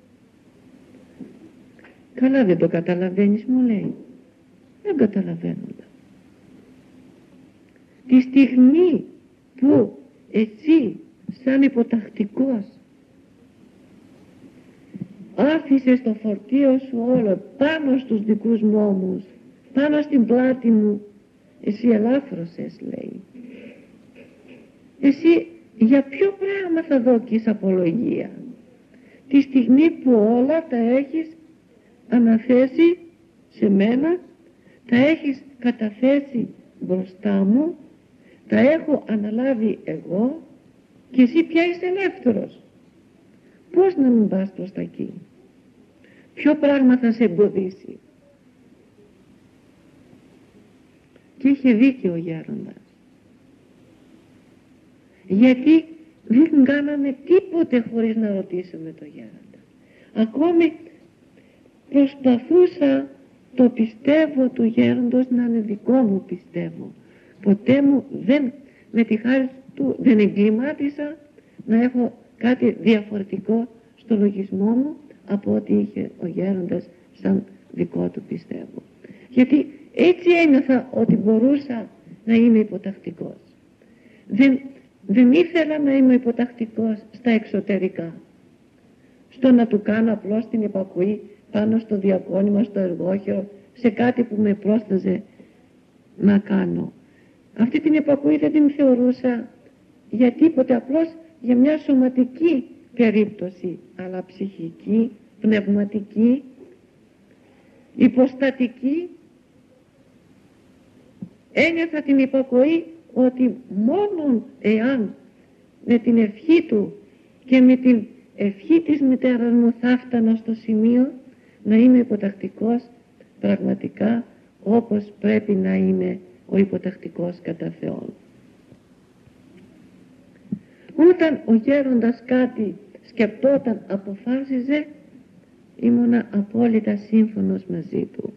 Καλά, δεν το καταλαβαίνεις, μου λέει. Δεν καταλαβαίνοντα. Τη στιγμή που εσύ σαν υποτακτικός άφησες το φορτίο σου όλο πάνω στους δικούς μου ώμους, πάνω στην πλάτη μου, εσύ ελάφρωσες, λέει. Εσύ για ποιο πράγμα θα δώκεις απολογία? Τη στιγμή που όλα τα έχεις αναθέσει σε μένα, τα έχεις καταθέσει μπροστά μου, τα έχω αναλάβει εγώ και εσύ πια είσαι ελεύθερος. Πώς να μην πας προς τα εκεί? Ποιο πράγμα θα σε εμποδίσει? Και είχε δίκιο ο γέροντας. Γιατί δεν κάναμε τίποτε χωρίς να ρωτήσουμε τον γέροντα. Ακόμη προσπαθούσα το πιστεύω του γέροντος να είναι δικό μου πιστεύω. Ποτέ μου δεν, με τη χάρη του, δεν εγκλημάτισα να έχω κάτι διαφορετικό στο λογισμό μου από ό,τι είχε ο γέροντας σαν δικό του πιστεύω. Γιατί έτσι ένιωθα ότι μπορούσα να είμαι υποτακτικός. Δεν, δεν ήθελα να είμαι υποτακτικός στα εξωτερικά, στο να του κάνω απλώς την υπακοή πάνω στο διακόνημα, στο εργόχειρο, σε κάτι που με πρόσταζε να κάνω. Αυτή την υπακοή δεν την θεωρούσα για τίποτε, απλώς για μια σωματική περίπτωση, αλλά ψυχική, πνευματική, υποστατική. Ένιωθα την υπακοή ότι μόνον εάν με την ευχή του και με την ευχή της μητέρας μου θα φτάνα στο σημείο να είμαι υποτακτικός πραγματικά όπως πρέπει να είναι ο υποτακτικός κατά Θεόν. Όταν ο γέροντας κάτι σκεπτόταν, αποφάσιζε, ήμουνα απόλυτα σύμφωνος μαζί του.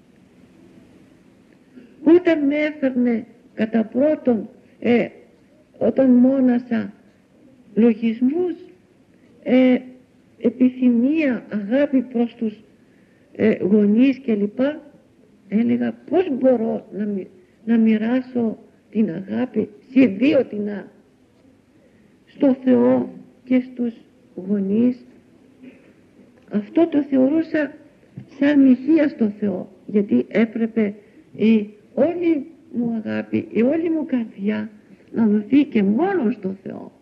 Όταν με έφερνε κατά πρώτον, ε, όταν μόνασα λογισμούς, ε, επιθυμία, αγάπη προς τους ε, γονείς κλπ, έλεγα πώς μπορώ να, μοι, να μοιράσω την αγάπη συνδύωτινα στο Θεό και στους γονείς. Αυτό το θεωρούσα σαν μοιχεία στο Θεό, γιατί έπρεπε η όλη μου αγάπη, η όλη μου καρδιά να δοθεί και μόνο στο Θεό.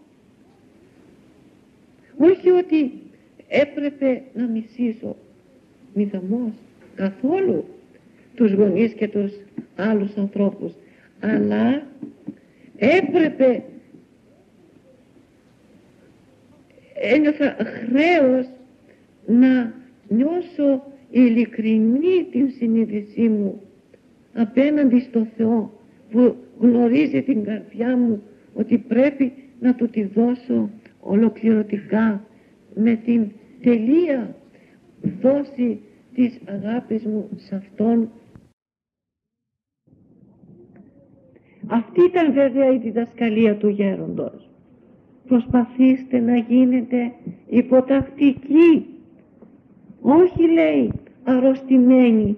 Όχι ότι έπρεπε να μισήσω, μηδαμός, καθόλου τους γονείς και τους άλλους ανθρώπους, αλλά έπρεπε ένιωθα χρέος να νιώσω ειλικρινή την συνείδησή μου απέναντι στο Θεό που γνωρίζει την καρδιά μου, ότι πρέπει να του τη δώσω ολοκληρωτικά με την τελεία δόση της αγάπης μου σε Αυτόν. Αυτή ήταν βέβαια η διδασκαλία του γέροντος. Προσπαθήστε να γίνετε υποτακτικοί, όχι λέει αρρωστημένοι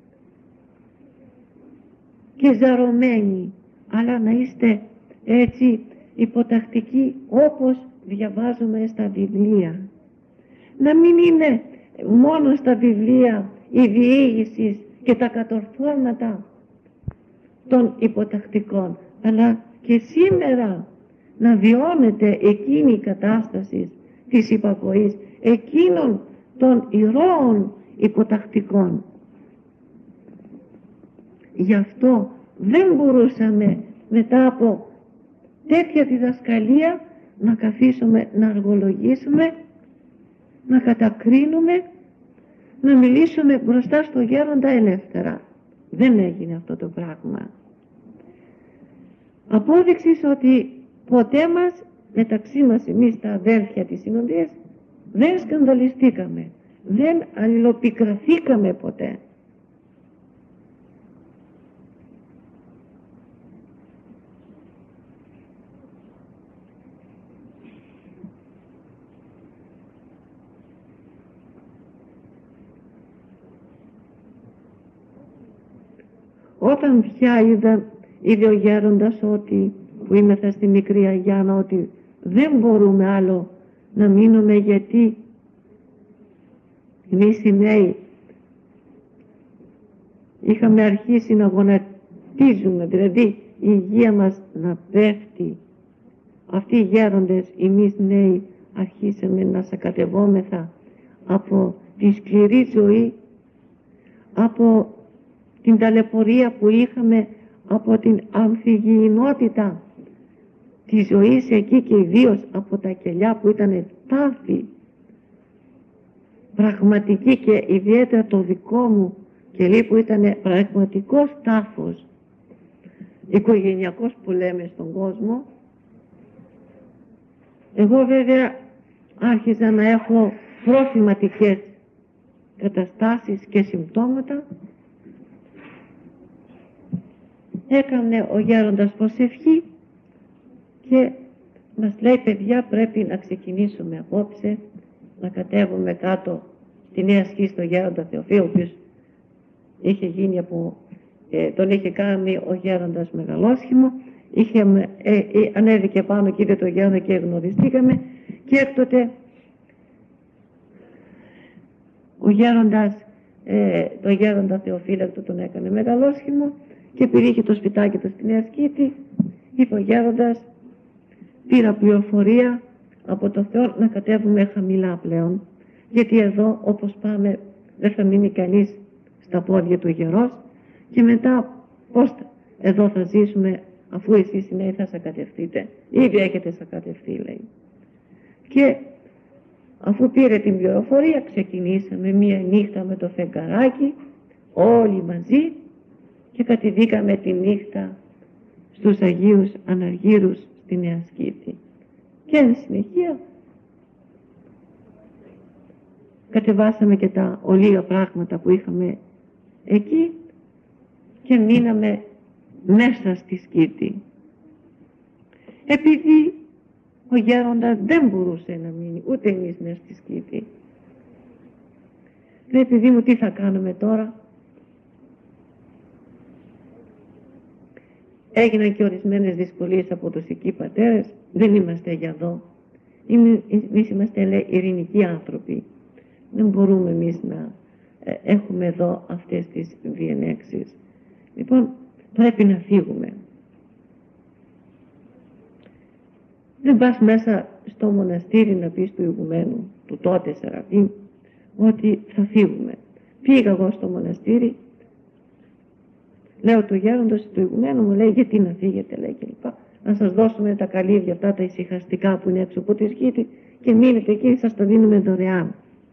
και ζαρωμένοι, αλλά να είστε έτσι υποτακτικοί όπως διαβάζουμε στα βιβλία. Να μην είναι μόνο στα βιβλία η διήγηση και τα κατορθώματα των υποτακτικών, αλλά και σήμερα να βιώνεται εκείνη η κατάσταση της υπακοής εκείνων των ηρώων υποτακτικών. Γι' αυτό δεν μπορούσαμε μετά από τέτοια διδασκαλία να καθίσουμε να αργολογήσουμε, να κατακρίνουμε, να μιλήσουμε μπροστά στο γέροντα ελεύθερα. Δεν έγινε αυτό το πράγμα. Απόδειξης ότι ποτέ μας, μεταξύ μας εμείς τα αδέλφια της συνοδείας, δεν σκανδαλιστήκαμε, δεν αλληλοπικραθήκαμε ποτέ. Όταν πια είδα, είδε ο γέροντας ότι, που είμεθα στη μικρή Αγιάνα, ότι δεν μπορούμε άλλο να μείνουμε, γιατί εμείς οι νέοι είχαμε αρχίσει να γονατίζουμε, δηλαδή η υγεία μας να πέφτει. Αυτοί οι γέροντες, εμείς νέοι, αρχίσαμε να σακατευόμεθα από τη σκληρή ζωή, από την ταλαιπωρία που είχαμε, από την αμφιγεινότητα της ζωής εκεί, και ιδίως από τα κελιά που ήταν τάφη πραγματική, και ιδιαίτερα το δικό μου κελί που ήταν πραγματικός τάφος οικογενειακός που λέμε στον κόσμο. Εγώ βέβαια άρχιζα να έχω προθυματικές καταστάσεις και συμπτώματα. Έκανε ο γέροντας προσευχή και μας λέει, παιδιά, πρέπει να ξεκινήσουμε απόψε, να κατέβουμε κάτω στη Νέα Σχή στο γέροντα Θεοφύλου, ο οποίος είχε γίνει από, ε, τον είχε κάνει ο γέροντας μεγαλόσχημο, είχε, ε, ε, ανέβηκε πάνω και είδε το γέροντα και γνωριστήκαμε, και έκτοτε ο γέροντας, ε, το γέροντα Θεοφύλακτο τον έκανε μεγαλόσχημο, και επειδή είχε το σπιτάκι του στη Νέα Σκήτη, είπε ο γέροντας, πήρα πληροφορία από το Θεό να κατέβουμε χαμηλά πλέον, γιατί εδώ όπως πάμε δεν θα μείνει κανείς στα πόδια του γερός, και μετά πώς εδώ θα ζήσουμε αφού εσείς οι νέοι θα σακατευτείτε, ήδη έχετε σακατευτεί, λέει. Και αφού πήρε την πληροφορία, ξεκινήσαμε μία νύχτα με το φεγγαράκι όλοι μαζί, και κατηδίκαμε τη νύχτα στους Αγίους Αναργύρους στη Νέα Σκήτη. Και εν συνεχεία κατεβάσαμε και τα ολίγα πράγματα που είχαμε εκεί και μείναμε μέσα στη Σκήτη. Επειδή ο γέροντας δεν μπορούσε να μείνει, ούτε εμείς μέσα στη Σκήτη, λέει, παιδί μου, τι θα κάνουμε τώρα? Έγιναν και ορισμένες δυσκολίες από τους εκεί πατέρες, δεν είμαστε για εδώ. Εμείς είμαστε, λέει, ειρηνικοί άνθρωποι. Δεν μπορούμε εμείς να ε, έχουμε εδώ αυτές τις διενέξεις. Λοιπόν, πρέπει να φύγουμε. Δεν πας μέσα στο μοναστήρι να πεις του ηγουμένου, του τότε Σεραφείμ, ότι θα φύγουμε. Πήγα εγώ στο μοναστήρι, λέω του γέροντος του ηγουμένου, μου λέει, γιατί να φύγετε, λέει, και λοιπά. να σας δώσουμε τα καλύβια αυτά τα ησυχαστικά που είναι έξω από τη σκήτη και μείνετε εκεί, σας τα δίνουμε δωρεάν.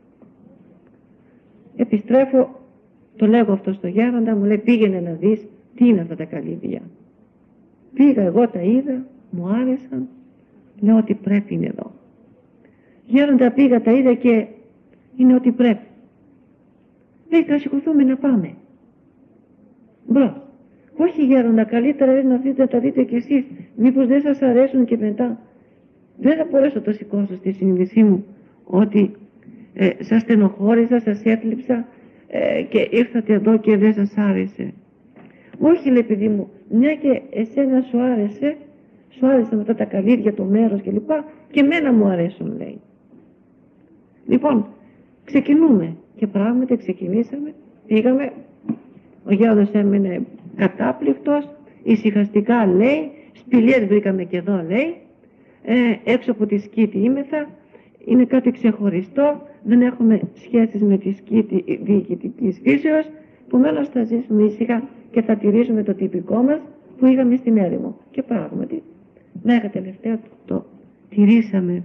Επιστρέφω, το λέγω αυτό στο γέροντα, μου λέει πήγαινε να δεις τι είναι αυτά τα καλύβια. Πήγα εγώ, τα είδα, μου άρεσαν, λέω ότι πρέπει είναι εδώ. Γέροντα, πήγα, τα είδα και είναι ότι πρέπει. Λέει, θα σηκωθούμε να πάμε. Μπρος. Όχι γέροντα, καλύτερα είναι να δείτε, τα δείτε κι εσείς. Μήπως δεν σας αρέσουν και μετά. Δεν θα μπορέσω να το σηκώσω στη συνείδησή μου ότι ε, σας στενοχώρησα, σας έθλιψα ε, και ήρθατε εδώ και δεν σας άρεσε. Όχι, λέει, παιδί μου, μια και εσένα σου άρεσε, σου άρεσαν αυτά τα καλύδια, το μέρος κλπ. Και, και εμένα μου αρέσουν, λέει. Λοιπόν, ξεκινούμε. Και πράγματι ξεκινήσαμε, πήγαμε, ο γέροντας έμεινε κατάπληκτος, ησυχαστικά λέει, σπηλιές βρήκαμε και εδώ, λέει, ε, έξω από τη σκήτη ήμεθα, είναι κάτι ξεχωριστό, δεν έχουμε σχέσεις με τη σκήτη διοικητικής φύσεως, επομένως θα ζήσουμε ήσυχα και θα τηρήσουμε το τυπικό μας που είχαμε στην έρημο. Και πράγματι, μέχρι τελευταία το, το τηρήσαμε.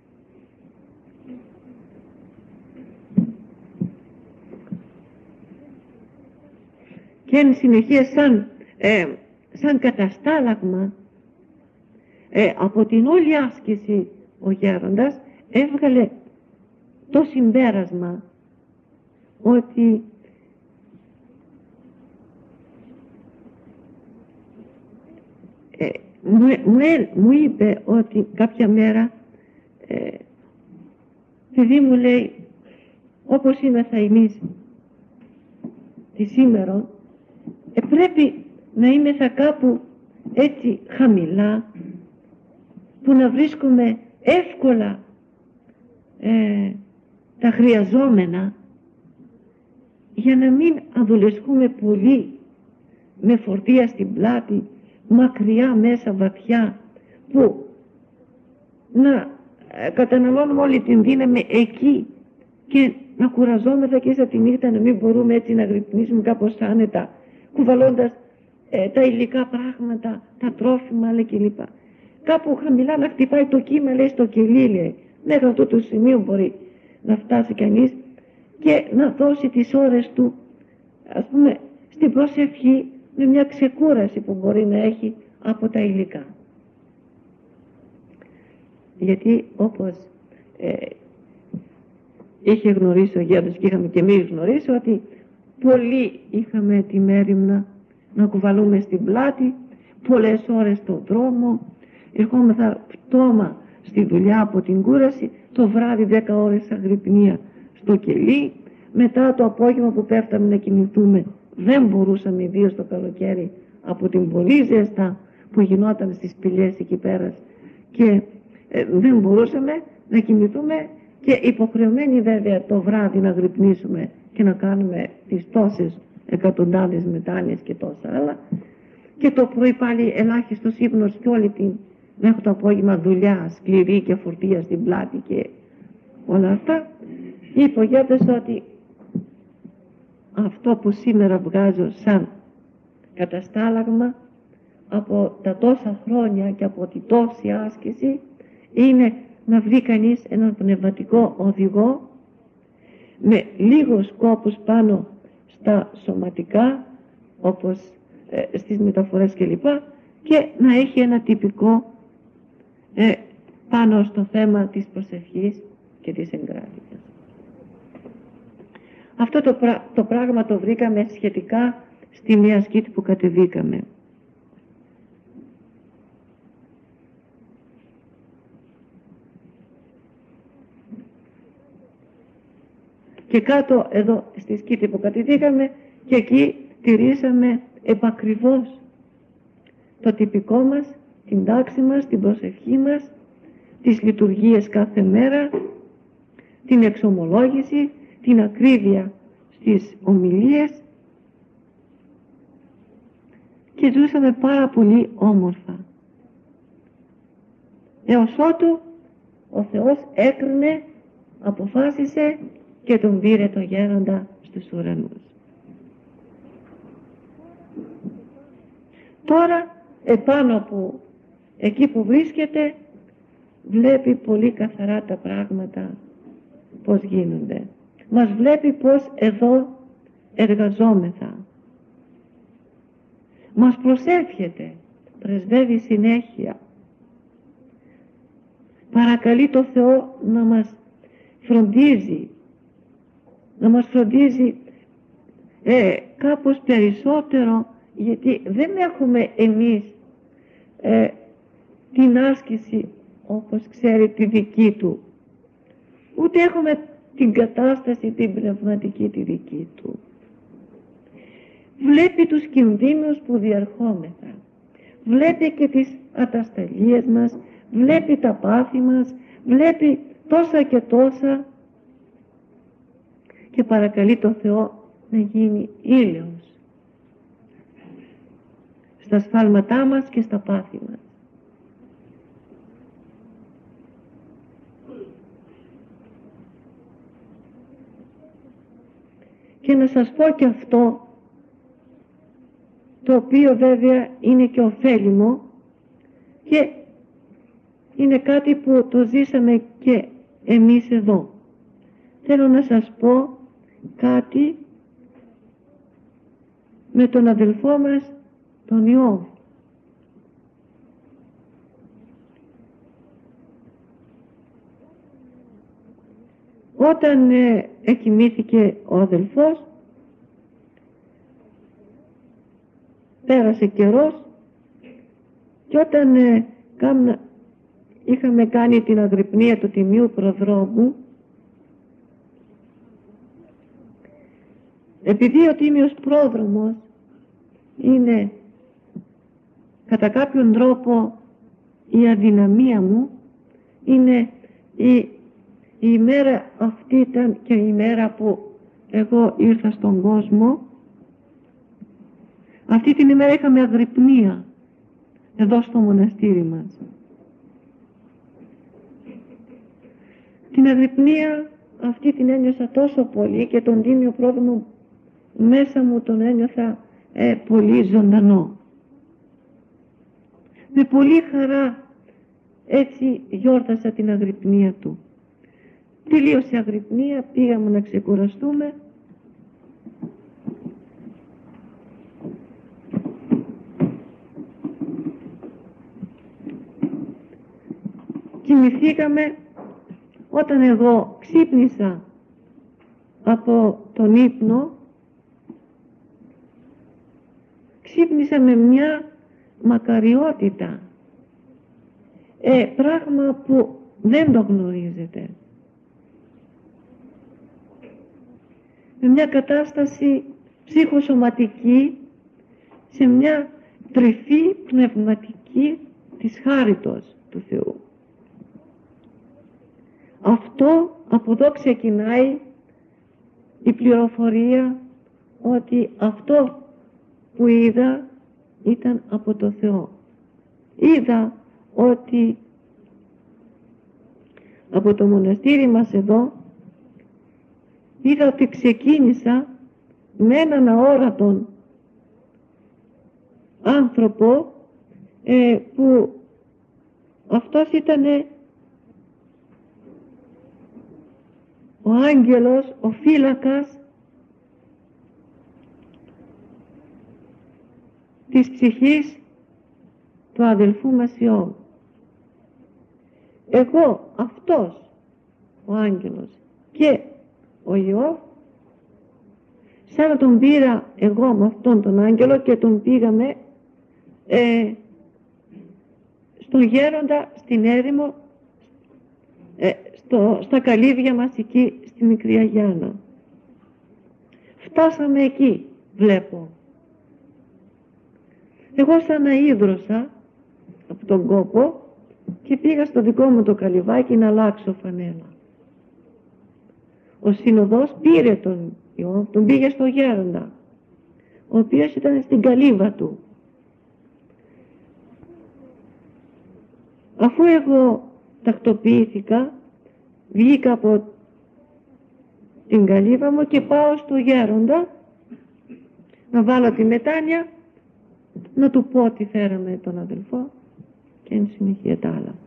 Και εν συνεχεία σαν, ε, σαν καταστάλαγμα ε, από την όλη άσκηση ο γέροντας έβγαλε το συμπέρασμα ότι ε, μου, μου, μου είπε ότι κάποια μέρα ε, παιδί μου, λέει, όπως είμαστε εμείς τη σήμερα, ε, πρέπει να είμεθα κάπου έτσι χαμηλά που να βρίσκουμε εύκολα ε, τα χρειαζόμενα για να μην αδουλεσκούμε πολύ με φορτία στην πλάτη, μακριά μέσα βαθιά, που να ε, καταναλώνουμε όλη την δύναμη εκεί και να κουραζόμεθα και ίσα τη νύχτα να μην μπορούμε έτσι να γρυπνήσουμε κάπως άνετα, κουβαλώντας ε, τα υλικά πράγματα, τα τρόφιμα, λέει, κλπ. Κάπου χαμηλά να χτυπάει το κύμα, λέει, στο κελί, λέει. Μέχρι αυτό το σημείο μπορεί να φτάσει κανείς και να δώσει τις ώρες του, ας πούμε, στην προσευχή, με μια ξεκούραση που μπορεί να έχει από τα υλικά. Γιατί όπως ε, είχε γνωρίσει ο γέροντας και είχαμε και εμείς γνωρίσει ότι πολλοί είχαμε τη μέριμνα να κουβαλούμε στην πλάτη, πολλές ώρες στον δρόμο, ερχόμεθα πτώμα στη δουλειά από την κούραση, το βράδυ δέκα ώρες αγρυπνία στο κελί, μετά το απόγευμα που πέφταμε να κοιμηθούμε δεν μπορούσαμε, ιδίως το καλοκαίρι, από την πολύ ζέστα που γινόταν στις σπηλιές εκεί πέρα, και ε, δεν μπορούσαμε να κοιμηθούμε και υποχρεωμένοι βέβαια το βράδυ να γρυπνήσουμε και να κάνουμε τις τόσες εκατοντάδες μετάνοιες και τόσα άλλα, και το πρωί πάλι ελάχιστος ύπνος και όλη την μέχρι το απόγευμα δουλειά σκληρή και φορτία στην πλάτη και όλα αυτά. Είπε ο γέροντας ότι αυτό που σήμερα βγάζω σαν καταστάλαγμα από τα τόσα χρόνια και από τη τόση άσκηση είναι να βρει κανείς έναν πνευματικό οδηγό με λίγους κόπους πάνω στα σωματικά, όπως ε, στις μεταφορές κλπ, και να έχει ένα τυπικό ε, πάνω στο θέμα της προσευχής και της εγκράτειας. Αυτό το, το πράγμα το βρήκαμε σχετικά στη μία σκήτη που κατεβήκαμε. Και κάτω εδώ στη σκήτη που κατεβήκαμε, και εκεί τηρήσαμε επακριβώς το τυπικό μας, την τάξη μας, την προσευχή μας, τις λειτουργίες κάθε μέρα, την εξομολόγηση, την ακρίβεια στις ομιλίες, και ζούσαμε πάρα πολύ όμορφα. Έως ότου ο Θεός έκρινε, αποφάσισε και τον πήρε το γέροντα στους ουρανούς. Τώρα, επάνω από εκεί που βρίσκεται βλέπει πολύ καθαρά τα πράγματα πώς γίνονται. Μας βλέπει πως εδώ εργαζόμεθα. Μας προσεύχεται, πρεσβεύει συνέχεια. Παρακαλεί το Θεό να μας φροντίζει, να μας φροντίζει ε, κάπως περισσότερο, γιατί δεν έχουμε εμείς ε, την άσκηση όπως ξέρει τη δική του, ούτε έχουμε την κατάσταση την πνευματική τη δική του. Βλέπει τους κινδύνους που διαρχόμεθα, βλέπει και τις ατασταλίες μας, βλέπει τα πάθη μας, βλέπει τόσα και τόσα και παρακαλεί το Θεό να γίνει ήλιος στα σφάλματά μας και στα πάθη μας. Και να σας πω και αυτό, το οποίο βέβαια είναι και ωφέλιμο και είναι κάτι που το ζήσαμε και εμείς εδώ. Θέλω να σας πω κάτι με τον αδελφό μας τον Ιώβ. Όταν ε, εκοιμήθηκε ο αδελφός, πέρασε καιρός και όταν ε, κάμνα, είχαμε κάνει την αγρυπνία του Τιμίου Προδρόμου, επειδή ο Τίμιος Πρόδρομος είναι κατά κάποιον τρόπο η αδυναμία μου, είναι η, η ημέρα αυτή ήταν και η ημέρα που εγώ ήρθα στον κόσμο. Αυτή την ημέρα είχαμε αγρυπνία εδώ στο μοναστήρι μας. Την αγρυπνία αυτή την ένιωσα τόσο πολύ και τον Τίμιο Πρόδρομο μέσα μου τον ένιωθα ε, πολύ ζωντανό. Με πολύ χαρά έτσι γιόρτασα την αγρυπνία του. Τελείωσε η αγρυπνία, πήγαμε να ξεκουραστούμε. Κοιμηθήκαμε. Όταν εγώ ξύπνησα από τον ύπνο, ξύπνησα με μια μακαριότητα, ε, πράγμα που δεν το γνωρίζετε. Με μια κατάσταση ψυχοσωματική, σε μια τρυφή πνευματική της χάριτος του Θεού. Αυτό, από εδώ ξεκινάει η πληροφορία ότι αυτό που είδα ήταν από το Θεό. Είδα ότι από το μοναστήρι μας εδώ, είδα ότι ξεκίνησα με έναν αόρατον άνθρωπο ε, που αυτός ήταν ο άγγελος, ο φύλακας της ψυχής του αδελφού μας Ιώβ. Εγώ, αυτός ο άγγελος και ο Ιώβ, σαν να τον πήρα εγώ με αυτόν τον άγγελο και τον πήγαμε ε, στον Γέροντα, στην έρημο, ε, στο, στα καλύβια μας εκεί στη Μικρή Αγιάνα. Φτάσαμε εκεί, βλέπω. Εγώ σαν να ίδρωσα από τον κόπο και πήγα στο δικό μου το καλυβάκι να αλλάξω φανέλα. Ο σύνοδος πήρε τον Ιώβ, τον πήγε στο Γέροντα, ο οποίος ήταν στην καλύβα του. Αφού εγώ τακτοποιήθηκα, βγήκα από την καλύβα μου και πάω στο Γέροντα να βάλω τη μετάνοια, να του πω ότι φέραμε τον αδελφό και εν συνεχεία τα άλλα.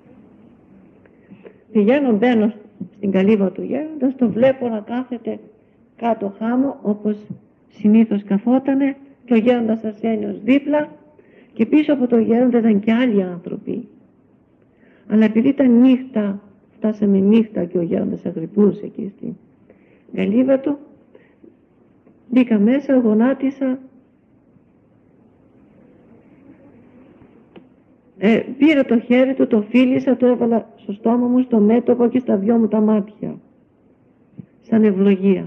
Πηγαίνω, μπαίνω στην καλύβα του γέροντα, το βλέπω να κάθεται κάτω χάμω όπως συνήθως καθότανε, και ο γέροντας Αρσένιος δίπλα, και πίσω από το γέροντα ήταν και άλλοι άνθρωποι. Αλλά επειδή ήταν νύχτα, φτάσαμε νύχτα και ο γέροντας αγρυπνούσε εκεί στην καλύβα του, μπήκα μέσα, γονάτισα, ε, πήρα το χέρι του, το φίλησα, το έβαλα στο στόμα μου, στο μέτωπο και στα δυο μου τα μάτια, σαν ευλογία.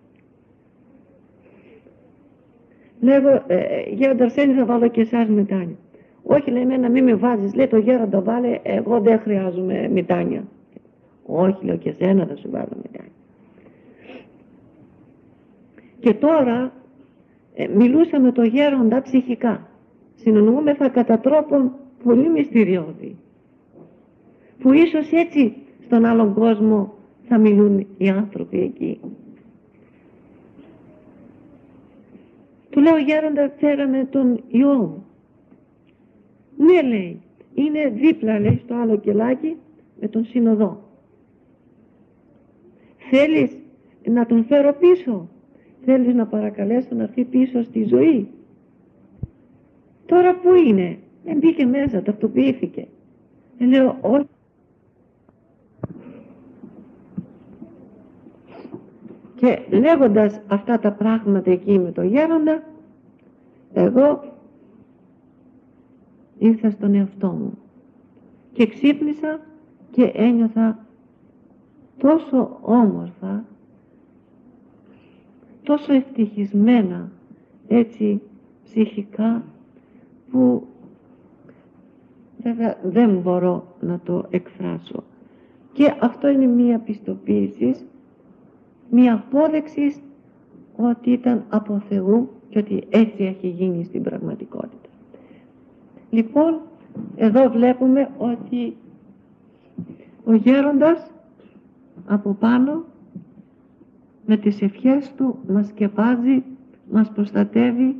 Λέγω, ε, γέροντα Αρσένη, θα βάλω και εσάς μετάνια. Όχι, λέει, εμένα μη με βάζεις, λέει, το γέροντα βάλε, εγώ δεν χρειάζομαι μετάνια. Όχι, λέω, και εσένα θα σου βάλω μετάνια. Και τώρα ε, μιλούσα με το γέροντα ψυχικά. Συνεννοούμεθα κατά τρόπον πολύ μυστηριώδη, που ίσως έτσι στον άλλον κόσμο θα μιλούν οι άνθρωποι εκεί. Του λέω, γέροντα, φέραμε τον ιό μου. Ναι, λέει, είναι δίπλα, λέει, στο άλλο κελάκι με τον συνοδό. Θέλεις να τον φέρω πίσω? Θέλεις να παρακαλέσω να έρθει πίσω στη ζωή? Τώρα που είναι? Δεν μπήκε μέσα, ταυτοποιήθηκε. Ε, λέω, όχι. Και λέγοντας αυτά τα πράγματα εκεί με το γέροντα, εγώ ήρθα στον εαυτό μου και ξύπνησα και ένιωθα τόσο όμορφα, τόσο ευτυχισμένα, έτσι ψυχικά, που βέβαια δεν μπορώ να το εκφράσω. Και αυτό είναι μία πιστοποίηση, μία απόδειξη ότι ήταν από Θεού και ότι έτσι έχει γίνει στην πραγματικότητα. Λοιπόν, εδώ βλέπουμε ότι ο γέροντας από πάνω με τις ευχές του μας σκεπάζει, μας προστατεύει,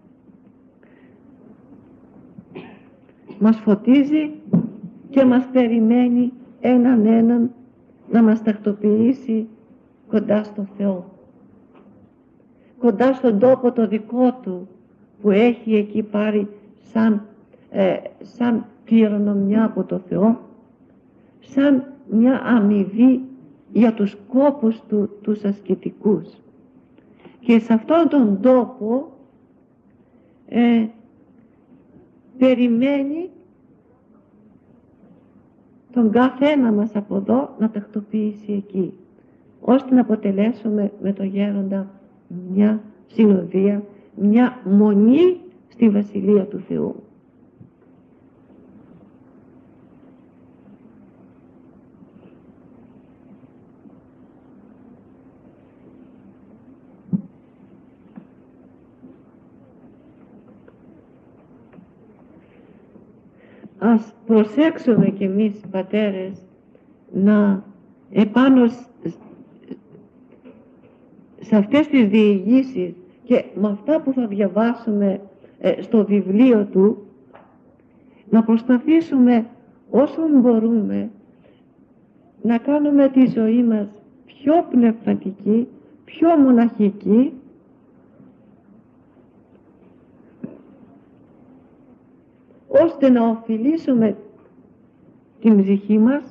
μας φωτίζει και μας περιμένει έναν έναν να μας τακτοποιήσει κοντά στο Θεό, κοντά στον τόπο το δικό του που έχει εκεί πάρει σαν, ε, σαν κληρονομιά από το Θεό, σαν μια αμοιβή για τους κόπους του, τους ασκητικούς. Και σε αυτόν τον τόπο ε, περιμένει τον καθένα μας από εδώ να τακτοποιήσει εκεί, ώστε να αποτελέσουμε με το γέροντα μια συνοδεία, μια μονή στη Βασιλεία του Θεού. Ας προσέξουμε κι εμείς, πατέρες, να επάνω σε αυτές τις διηγήσεις και με αυτά που θα διαβάσουμε ε, στο βιβλίο του, να προσπαθήσουμε όσο μπορούμε να κάνουμε τη ζωή μας πιο πνευματική, πιο μοναχική, ώστε να ωφελήσουμε την ψυχή μας,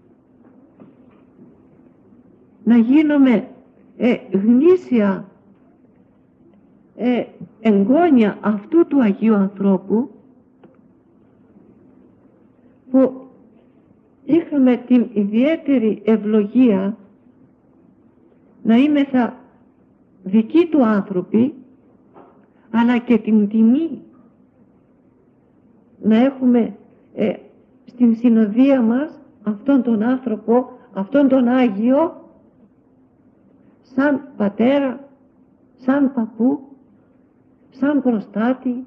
να γίνουμε ε, γνήσια ε, εγγόνια αυτού του Αγίου ανθρώπου που είχαμε την ιδιαίτερη ευλογία να είμεθα δικοί του άνθρωποι, αλλά και την τιμή να έχουμε ε, στην συνοδεία μας αυτόν τον άνθρωπο, αυτόν τον Άγιο, σαν πατέρα, σαν παππού, σαν προστάτη,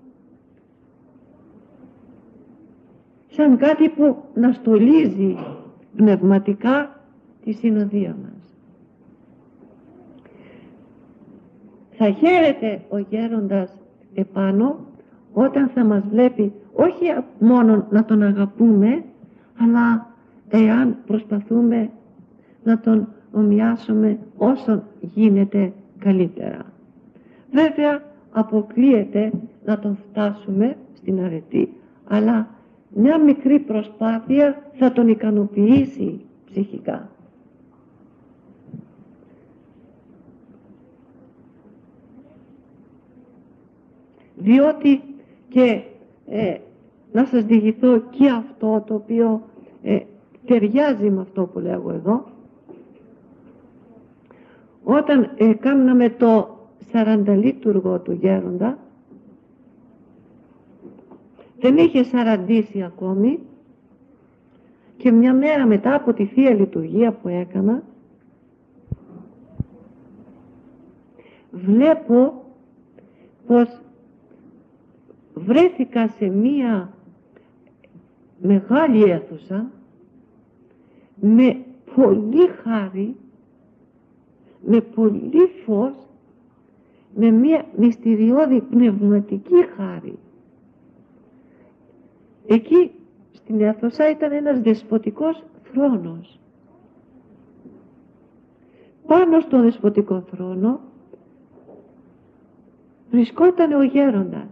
σαν κάτι που να στολίζει πνευματικά τη συνοδεία μας. Θα χαίρεται ο γέροντας επάνω όταν θα μας βλέπει όχι μόνο να τον αγαπούμε, αλλά εάν προσπαθούμε να τον ομοιάσουμε όσο γίνεται καλύτερα. Βέβαια αποκλείεται να τον φτάσουμε στην αρετή, αλλά μια μικρή προσπάθεια θα τον ικανοποιήσει ψυχικά. Διότι και ε, να σας διηγηθώ και αυτό το οποίο ε, ταιριάζει με αυτό που λέγω εδώ. Όταν ε, κάναμε το σαρανταλίτουργο του γέροντα, δεν είχε σαραντήσει ακόμη, και μια μέρα μετά από τη Θεία Λειτουργία που έκανα, βλέπω πως βρέθηκα σε μία μεγάλη αίθουσα με πολύ χάρη, με πολύ φως, με μία μυστηριώδη πνευματική χάρη. Εκεί στην αίθουσα ήταν ένας δεσποτικός θρόνος. Πάνω στο δεσποτικό θρόνο βρισκόταν ο γέροντας,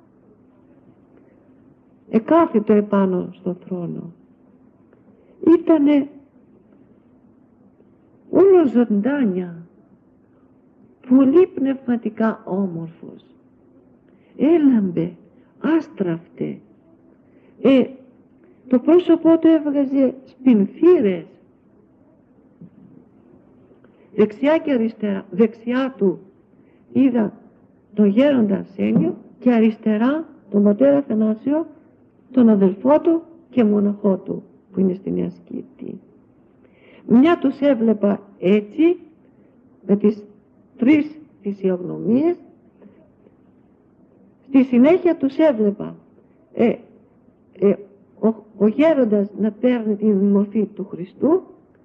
εκάθιτο επάνω στο θρόνο. Ήτανε όλο ζωντάνια, πολύ πνευματικά όμορφος, έλαμπε, άστραφτε, ε, το πρόσωπό του έβγαζε σπινθήρες. Δεξιά και αριστερά, δεξιά του είδα τον γέροντα Αρσένιο και αριστερά τον πατέρα Αθανάσιο, τον αδελφό του και μοναχό του που είναι στη Νέα Σκήτη. Μια τους έβλεπα έτσι με τις τρεις φυσιογνωμίες, στη συνέχεια τους έβλεπα ε, ε, ο, ο γέροντας να παίρνει την μορφή του Χριστού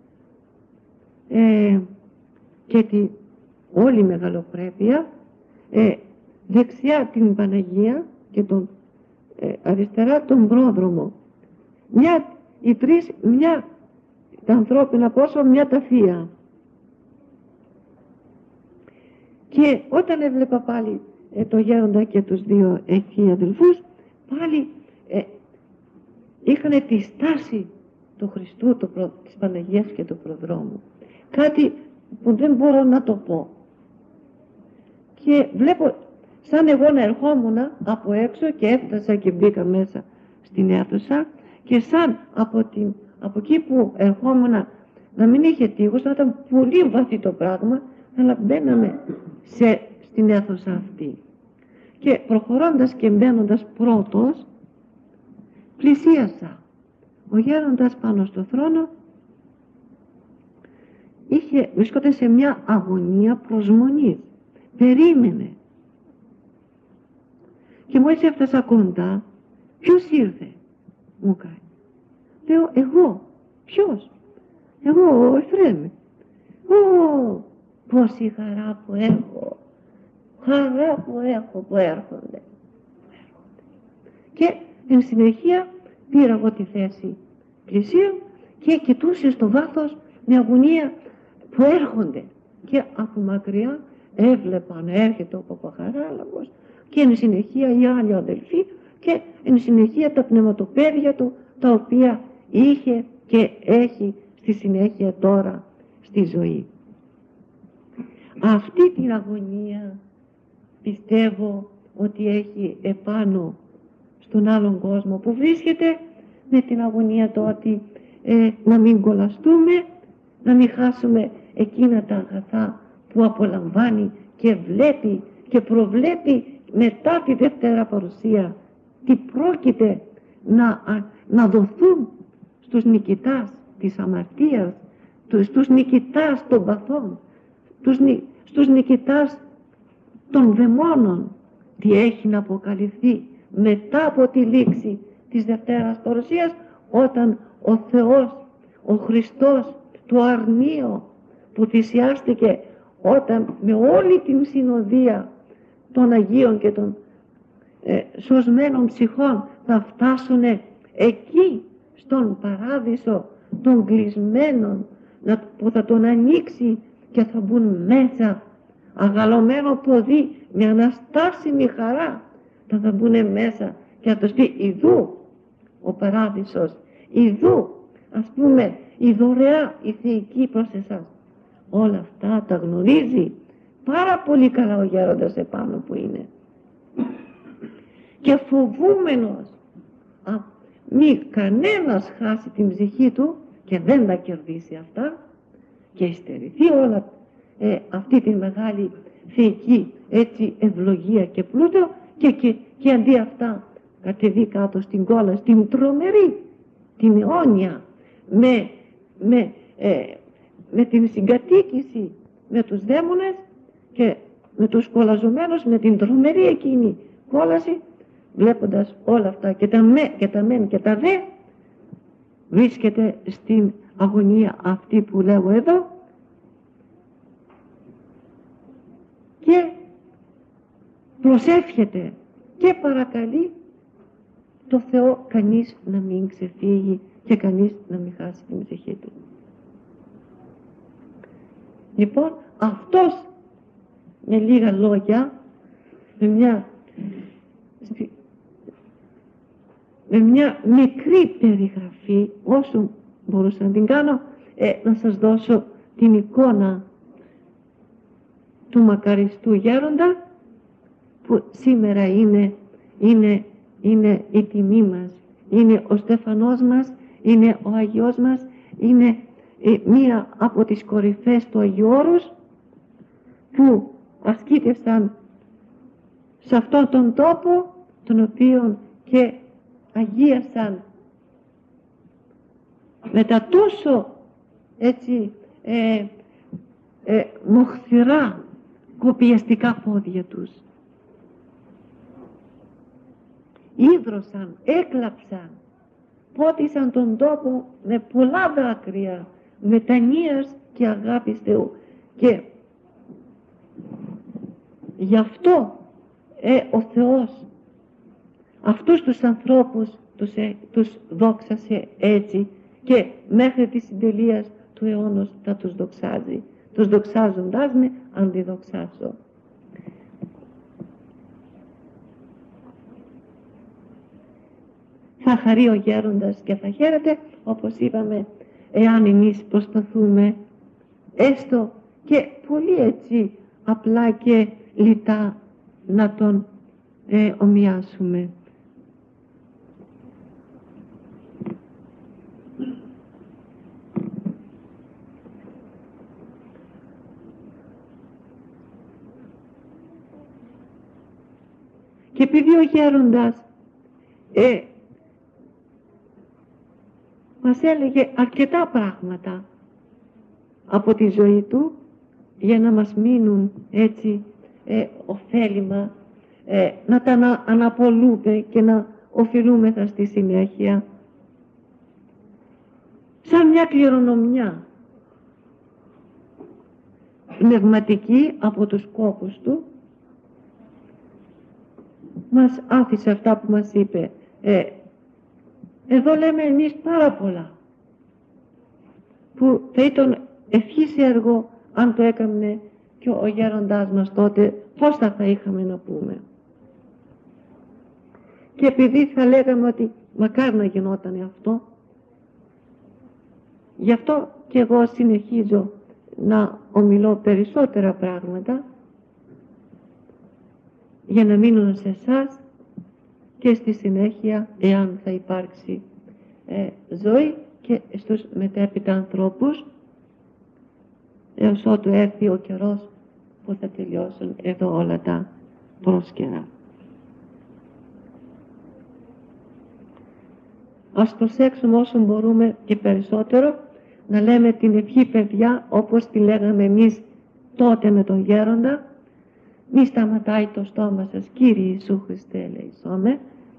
ε, και την όλη μεγαλοπρέπεια, ε, δεξιά την Παναγία και τον ε, αριστερά τον πρόδρομο. Μια, οι τρεις, μια τα ανθρώπινα πόσο, μια τα θεία. Και όταν έβλεπα πάλι ε, το γέροντα και τους δύο εκεί αδελφούς, πάλι ε, είχαν τη στάση του Χριστού, το προ, της Παναγίας και του προδρόμου. Κάτι που δεν μπορώ να το πω. Και βλέπω σαν εγώ να ερχόμουν από έξω και έφτασα και μπήκα μέσα στην αίθουσα, και σαν από, την, από εκεί που ερχόμουν να μην είχε τείχος, να ήταν πολύ βαθύ το πράγμα, αλλά μπαίναμε σε, στην αίθουσα αυτή. Και προχωρώντας και μπαίνοντας πρώτος, πλησίασα. Ο γέροντας πάνω στο θρόνο είχε, βρισκόταν σε μια αγωνία προσμονής. Περίμενε. Και μόλις έφτασα κοντά, ποιος ήρθε, μου κάνει. Λέω, εγώ. Ποιος? Εγώ, ο Εφραίμ. Ω, πόση χαρά που έχω. Χαρά που έχω που έρχονται. Και εν συνεχεία πήρα εγώ τη θέση πλησίων και κοιτούσε στο βάθος με αγωνία που έρχονται. Και από μακριά έβλεπα να έρχεται ο Παπαχαράλαμπος και εν συνεχεία οι άλλοι αδελφοί και εν συνεχεία τα πνευματοπαίδια του, τα οποία είχε και έχει στη συνέχεια τώρα στη ζωή. Αυτή την αγωνία πιστεύω ότι έχει επάνω στον άλλον κόσμο που βρίσκεται, με την αγωνία το ότι ε, να μην κολλαστούμε, να μην χάσουμε εκείνα τα αγαθά που απολαμβάνει και βλέπει και προβλέπει μετά τη Δευτέρα Παρουσία τι πρόκειται να, να δοθούν στους νικητάς της αμαρτίας, στους νικητάς των παθών, στους, στους νικητάς των δαιμόνων, τι έχει να αποκαλυφθεί μετά από τη λήξη της Δευτέρας Παρουσίας, όταν ο Θεός, ο Χριστός, το αρνείο που θυσιάστηκε, όταν με όλη την συνοδεία των Αγίων και των ε, σωσμένων ψυχών θα φτάσουν εκεί στον παράδεισο των κλεισμένων, που θα τον ανοίξει και θα μπουν μέσα αγαλωμένο ποδί με αναστάσιμη χαρά, θα, θα μπουν μέσα και θα τους πει ιδού ο παράδεισος, ιδού ας πούμε η δωρεά η θεϊκή προς εσάς. Όλα αυτά τα γνωρίζει πάρα πολύ καλά ο γέροντας επάνω που είναι, και φοβούμενος α, μη κανένας χάσει την ψυχή του και δεν τα κερδίσει αυτά και υστερηθεί όλα ε, αυτή τη μεγάλη θεϊκή έτσι ευλογία και πλούτο και, και, και αντί αυτά κατεβεί κάτω στην κόλα, στην τρομερή, την αιώνια, με, με, ε, με την συγκατοίκηση με τους δαίμονες και με τους κολλαζομένους, με την τρομερή εκείνη κόλαση. Βλέποντας όλα αυτά και τα, με, και τα μεν και τα δε, βρίσκεται στην αγωνία αυτή που λέγω εδώ και προσεύχεται και παρακαλεί το Θεό κανείς να μην ξεφύγει και κανείς να μην χάσει την ψυχή του. Λοιπόν, αυτός με λίγα λόγια, με μια με μια μικρή περιγραφή, όσο μπορούσα να την κάνω, ε, να σας δώσω την εικόνα του μακαριστού γέροντα που σήμερα είναι, είναι, είναι η τιμή μας, είναι ο Στέφανός μας, είναι ο Αγιός μας, είναι ε, μία από τις κορυφές του Αγίου Όρους που ασκήτευσαν σε αυτόν τον τόπο, τον οποίο και αγίασαν με τα τόσο έτσι ε, ε, μοχθηρά κοπιαστικά πόδια τους. Ίδρωσαν, έκλαψαν, πότισαν τον τόπο με πολλά δάκρυα μετανοίας και αγάπης Θεού, και γι' αυτό ε, ο Θεός αυτούς τους ανθρώπους τους, ε, τους δόξασε έτσι και μέχρι τη συντελείας του αιώνος θα τους δοξάζει, τους δοξάζοντάς με αντιδοξάσω. Θα χαρεί ο γέροντας και θα χαίρεται, όπως είπαμε, εάν εμείς προσπαθούμε έστω και πολύ έτσι απλά και λιτά να τον ε, ομοιάσουμε. Και επειδή ο γέροντας ε, μας έλεγε αρκετά πράγματα από τη ζωή του για να μας μείνουν έτσι ε, ωφέλιμα, ε, να τα ανα, αναπολούμε και να οφειλούμεθα στη συνέχεια, σαν μια κληρονομιά πνευματική από τους κόπους του, μας άφησε αυτά που μας είπε. Ε, εδώ λέμε εμείς πάρα πολλά που θα ήταν ευχής έργο αν το έκαμνε και ο γέροντάς μας τότε, πώς θα θα είχαμε να πούμε. Και επειδή θα λέγαμε ότι μακάρι να γινόταν αυτό, γι' αυτό και εγώ συνεχίζω να ομιλώ περισσότερα πράγματα για να μείνουν σε εσάς και στη συνέχεια, εάν θα υπάρξει ε, ζωή, και στους μετέπειτα ανθρώπους, έως ότου έρθει ο καιρός που θα τελειώσουν εδώ όλα τα πρόσκαιρα. Ας προσέξουμε όσο μπορούμε και περισσότερο να λέμε την ευχή, παιδιά, όπως τη λέγαμε εμείς τότε με τον γέροντα. Μη σταματάει το στόμα σας, Κύριε Ιησού Χριστέ ελεησόμε.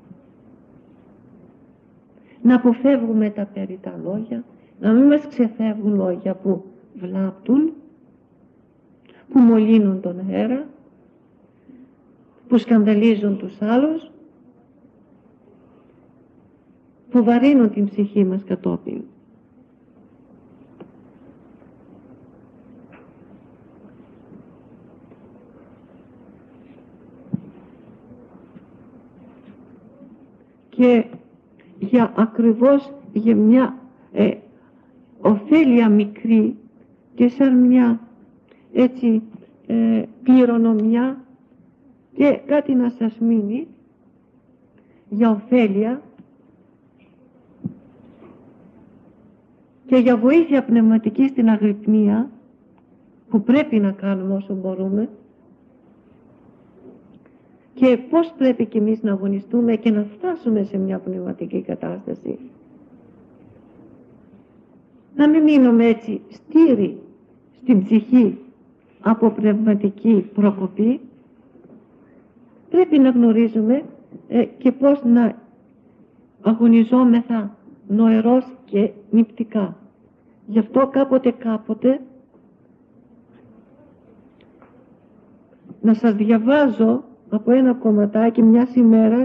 Να αποφεύγουμε τα περιττά λόγια, να μην μας ξεφεύγουν λόγια που βλάπτουν, που μολύνουν τον αέρα, που σκανδαλίζουν τους άλλους, που βαρύνουν την ψυχή μας κατόπιν. Και για ακριβώς για μια ε, ωφέλεια μικρή και σαν μια έτσι ε, κληρονομιά και κάτι να σας μείνει για ωφέλεια και για βοήθεια πνευματική στην αγρυπνία που πρέπει να κάνουμε όσο μπορούμε και πώς πρέπει και εμείς να αγωνιστούμε και να φτάσουμε σε μια πνευματική κατάσταση. Να μην μείνουμε έτσι στήρι στην ψυχή από πνευματική προκοπή. Πρέπει να γνωρίζουμε ε, και πώς να αγωνιζόμεθα νοερός και νηπτικά. Γι' αυτό κάποτε κάποτε να σας διαβάζω από ένα κομματάκι μιας ημέρας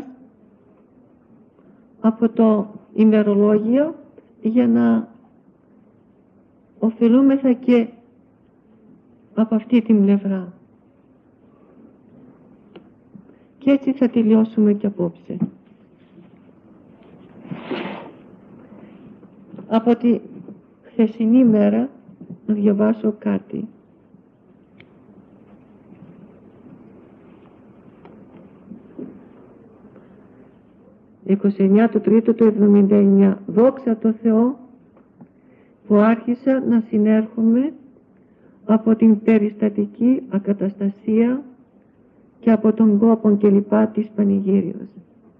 από το ημερολόγιο για να ωφελούμεθα και από αυτή την πλευρά. Και έτσι θα τελειώσουμε και απόψε. Από τη χθεσινή μέρα να διαβάσω κάτι. είκοσι εννέα του τρίτου του εβδομήντα εννέα. Δόξα τω Θεώ που άρχισα να συνέρχομαι από την περιστατική ακαταστασία και από τον κόπον και λοιπά της πανηγύριος.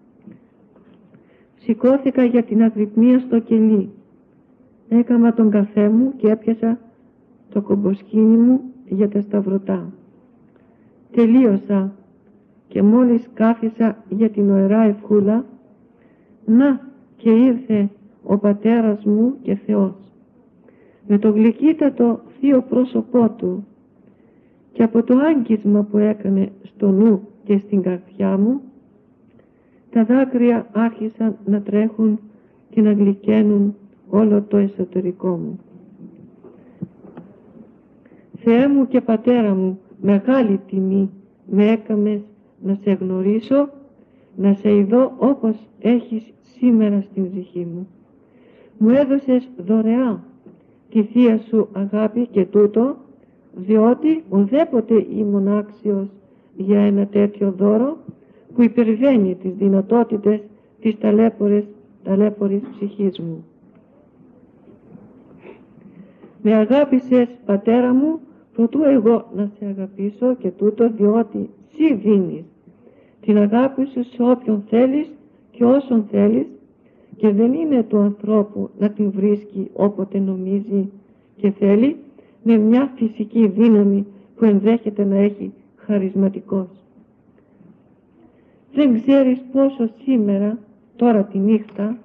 Σηκώθηκα για την αγρυπνία στο κελί. Έκαμα τον καφέ μου και έπιασα το κομποσκίνι μου για τα σταυρωτά. Τελείωσα και μόλις κάθισα για την ωερά ευχούλα, να και ήρθε ο πατέρας μου και Θεός με το γλυκύτατο θείο πρόσωπό του και από το άγγισμα που έκανε στο νου και στην καρδιά μου τα δάκρυα άρχισαν να τρέχουν και να γλυκαίνουν όλο το εσωτερικό μου. Θεέ μου και Πατέρα μου, μεγάλη τιμή με έκαμες να σε γνωρίσω, να σε ειδώ όπως έχεις σήμερα στην ψυχή μου. Μου έδωσες δωρεά τη θεία σου αγάπη και τούτο, διότι ουδέποτε ήμουν άξιος για ένα τέτοιο δώρο που υπερβαίνει τις δυνατότητες της ταλέπορης, ταλέπορης ψυχής μου. Με αγάπησες, Πατέρα μου, προτού εγώ να σε αγαπήσω και τούτο διότι σύ δίνεις την αγάπη σου σε όποιον θέλεις και όσον θέλεις και δεν είναι του ανθρώπου να την βρίσκει όποτε νομίζει και θέλει με μια φυσική δύναμη που ενδέχεται να έχει χαρισματικός. Δεν ξέρεις πόσο σήμερα, τώρα τη νύχτα,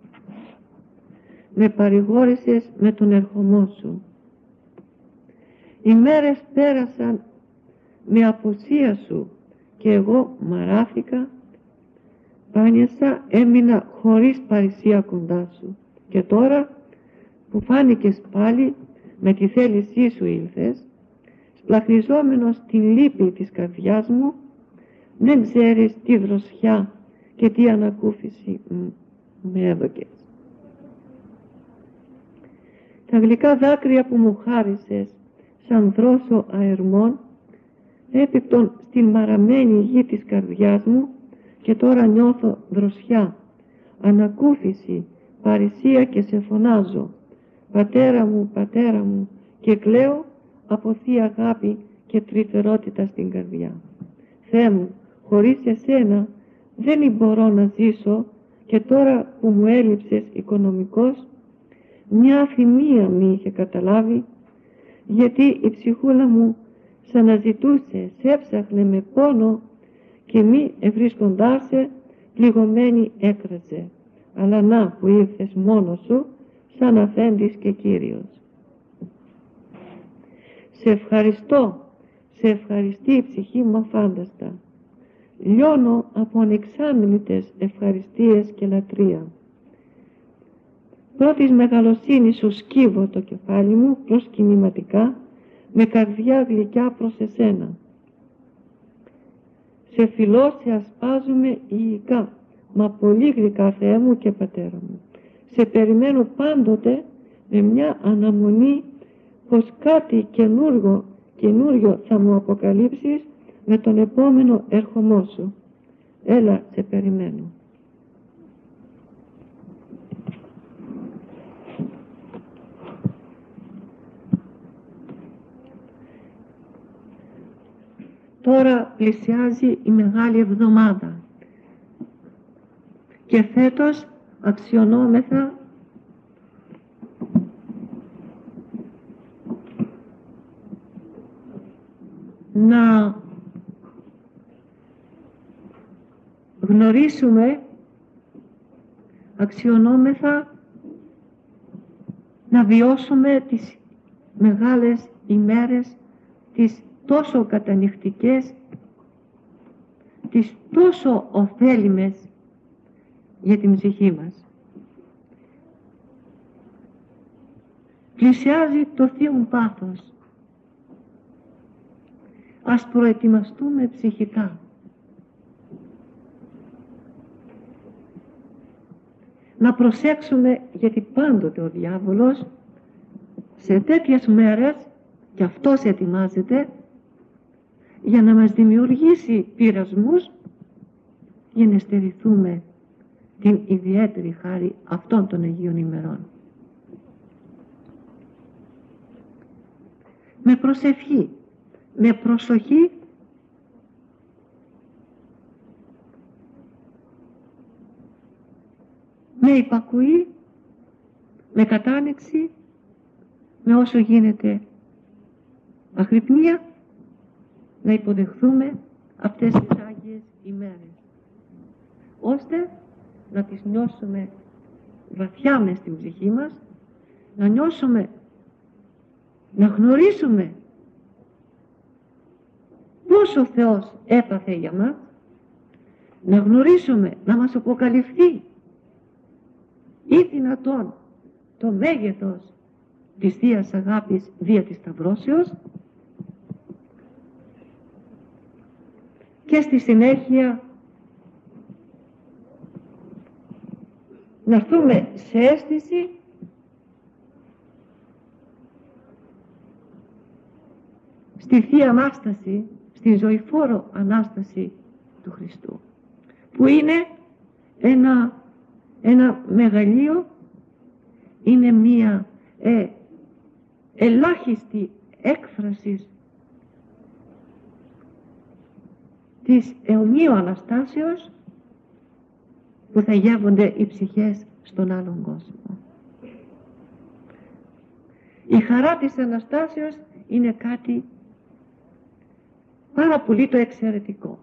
με παρηγόρησες με τον ερχομό σου. Οι μέρες πέρασαν με απουσία σου και εγώ μαράθηκα, πάνιασα, έμεινα χωρίς παρησία κοντά σου. Και τώρα που φάνηκες πάλι με τη θέλησή σου ήλθες, σπλαχνιζόμενος την λύπη της καρδιάς μου, δεν ξέρεις τι δροσιά και τι ανακούφιση με έδωκες. Τα γλυκά δάκρυα που μου χάρισες σαν δρόσο αερμών έπιπτον στην μαραμένη γη της καρδιάς μου και τώρα νιώθω δροσιά, ανακούφιση, παρησία και σε φωνάζω «Πατέρα μου, Πατέρα μου» και κλαίω από θεία αγάπη και τρυφερότητα στην καρδιά. Θεέ μου, χωρίς εσένα δεν μπορώ να ζήσω και τώρα που μου έλειψες οικονομικός, μια αφημία μη είχε καταλάβει, γιατί η ψυχούλα μου σ' αναζητούσε, σ' έψαχνε με πόνο και μη ευρίσκοντάς σε πληγωμένη έκραζε. Αλλά να που ήρθες μόνος σου σαν αφέντης και Κύριος. Σε ευχαριστώ, σε ευχαριστεί η ψυχή μου αφάνταστα. λιώνω από ανεξάμιλητες ευχαριστίες και λατρεία. Πρώτης μεγαλοσύνης σου σκύβω το κεφάλι μου προσκυνηματικά, με καρδιά γλυκιά προς εσένα. Σε φιλώ, σε ασπάζομαι ηικά, μα πολύ γλυκά Θεέ μου και Πατέρα μου. Σε περιμένω πάντοτε με μια αναμονή πως κάτι καινούργιο, καινούργιο θα μου αποκαλύψεις με τον επόμενο έρχομό σου. Έλα, σε περιμένω. Τώρα πλησιάζει η Μεγάλη Εβδομάδα και φέτος αξιωνόμεθα να γνωρίσουμε, αξιωνόμεθα να βιώσουμε τις μεγάλες ημέρες, τις τόσο κατανυχτικές, τις τόσο ωφέλιμες για την ψυχή μας. Πλησιάζει το θείο πάθος. Ας προετοιμαστούμε ψυχικά. Να προσέξουμε, γιατί πάντοτε ο διάβολος σε τέτοιες μέρες, και αυτός ετοιμάζεται για να μας δημιουργήσει πειρασμούς, για να στερηθούμε την ιδιαίτερη χάρη αυτών των Αγίων ημερών. Με προσευχή, με προσοχή, με υπακούη, με κατάνοιξη, με όσο γίνεται αγρυπνία, να υποδεχθούμε αυτές τις Άγιες ημέρες, ώστε να τις νιώσουμε βαθιά μες στην ψυχή μας, να νιώσουμε, να γνωρίσουμε πόσο ο Θεός έπαθε για μας, να γνωρίσουμε, να μας αποκαλυφθεί ή δυνατόν το μέγεθος της Θείας Αγάπης δια της Σταυρώσεως, και στη συνέχεια να έρθουμε σε αίσθηση στη Θεία Ανάσταση, στη ζωηφόρο Ανάσταση του Χριστού, που είναι ένα, ένα μεγαλείο, είναι μία ε, ελάχιστη έκφραση της αιωνίου Αναστάσεως που θα γεύονται οι ψυχές στον άλλον κόσμο. Η χαρά της Αναστάσεως είναι κάτι πάρα πολύ το εξαιρετικό.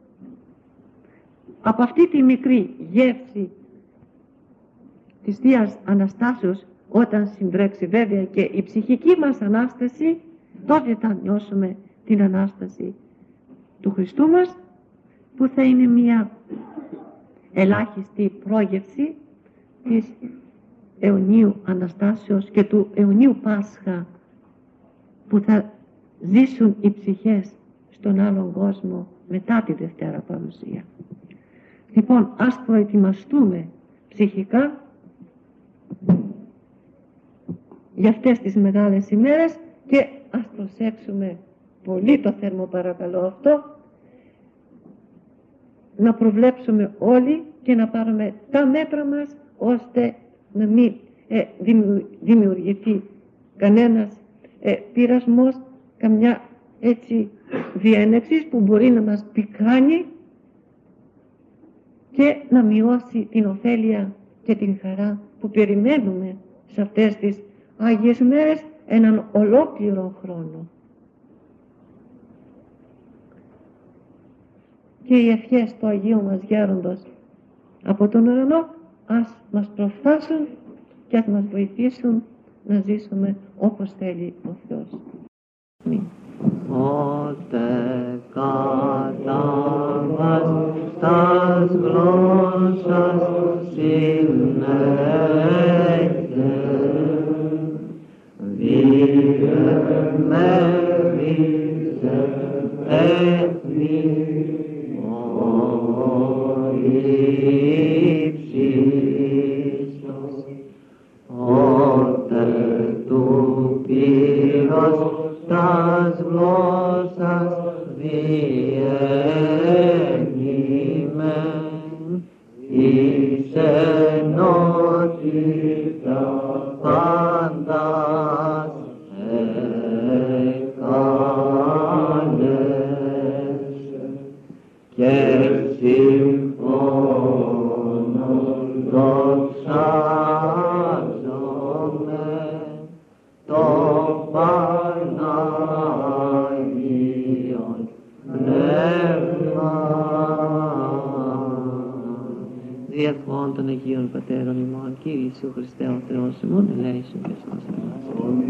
Από αυτή τη μικρή γεύση της Θείας Αναστάσεως, όταν συμπρέξει βέβαια και η ψυχική μας Ανάσταση, τότε θα νιώσουμε την Ανάσταση του Χριστού μας, που θα είναι μια ελάχιστη πρόγευση της αιωνίου Αναστάσεως και του αιωνίου Πάσχα που θα ζήσουν οι ψυχές στον άλλον κόσμο μετά τη Δευτέρα Παρουσία. Λοιπόν, ας προετοιμαστούμε ψυχικά για αυτές τις μεγάλες ημέρες και ας προσέξουμε πολύ το θέρμο παρακαλώ αυτό, να προβλέψουμε όλοι και να πάρουμε τα μέτρα μας ώστε να μην ε, δημιουργηθεί κανένας ε, πειρασμός, καμιά έτσι διένεξη που μπορεί να μας πικράνει και να μειώσει την ωφέλεια και την χαρά που περιμένουμε σε αυτές τις Άγιες μέρες έναν ολόκληρο χρόνο. Και οι ευχές του Αγίου μας Γέροντος από τον ουρανό ας μας προφθάσουν και ας μας βοηθήσουν να ζήσουμε όπως θέλει ο Θεός. Αμήν. ότε κατάβας τας γλώσσας συνέχε, βίε με βίσε έθνη ο ύψιστος, ότε του πύρος τας γλώσσας διένυμεν, εις ενότητα πάντας εκάλεσε, και συμφώνων δοξάζομαι το Πανάγιον Πνεύμα. Διευχών των Αγίων Πατέρων ημών, Κύριε Ιησού Χριστέ ο Θεός ημών, ελέησον και σώσον ημάς.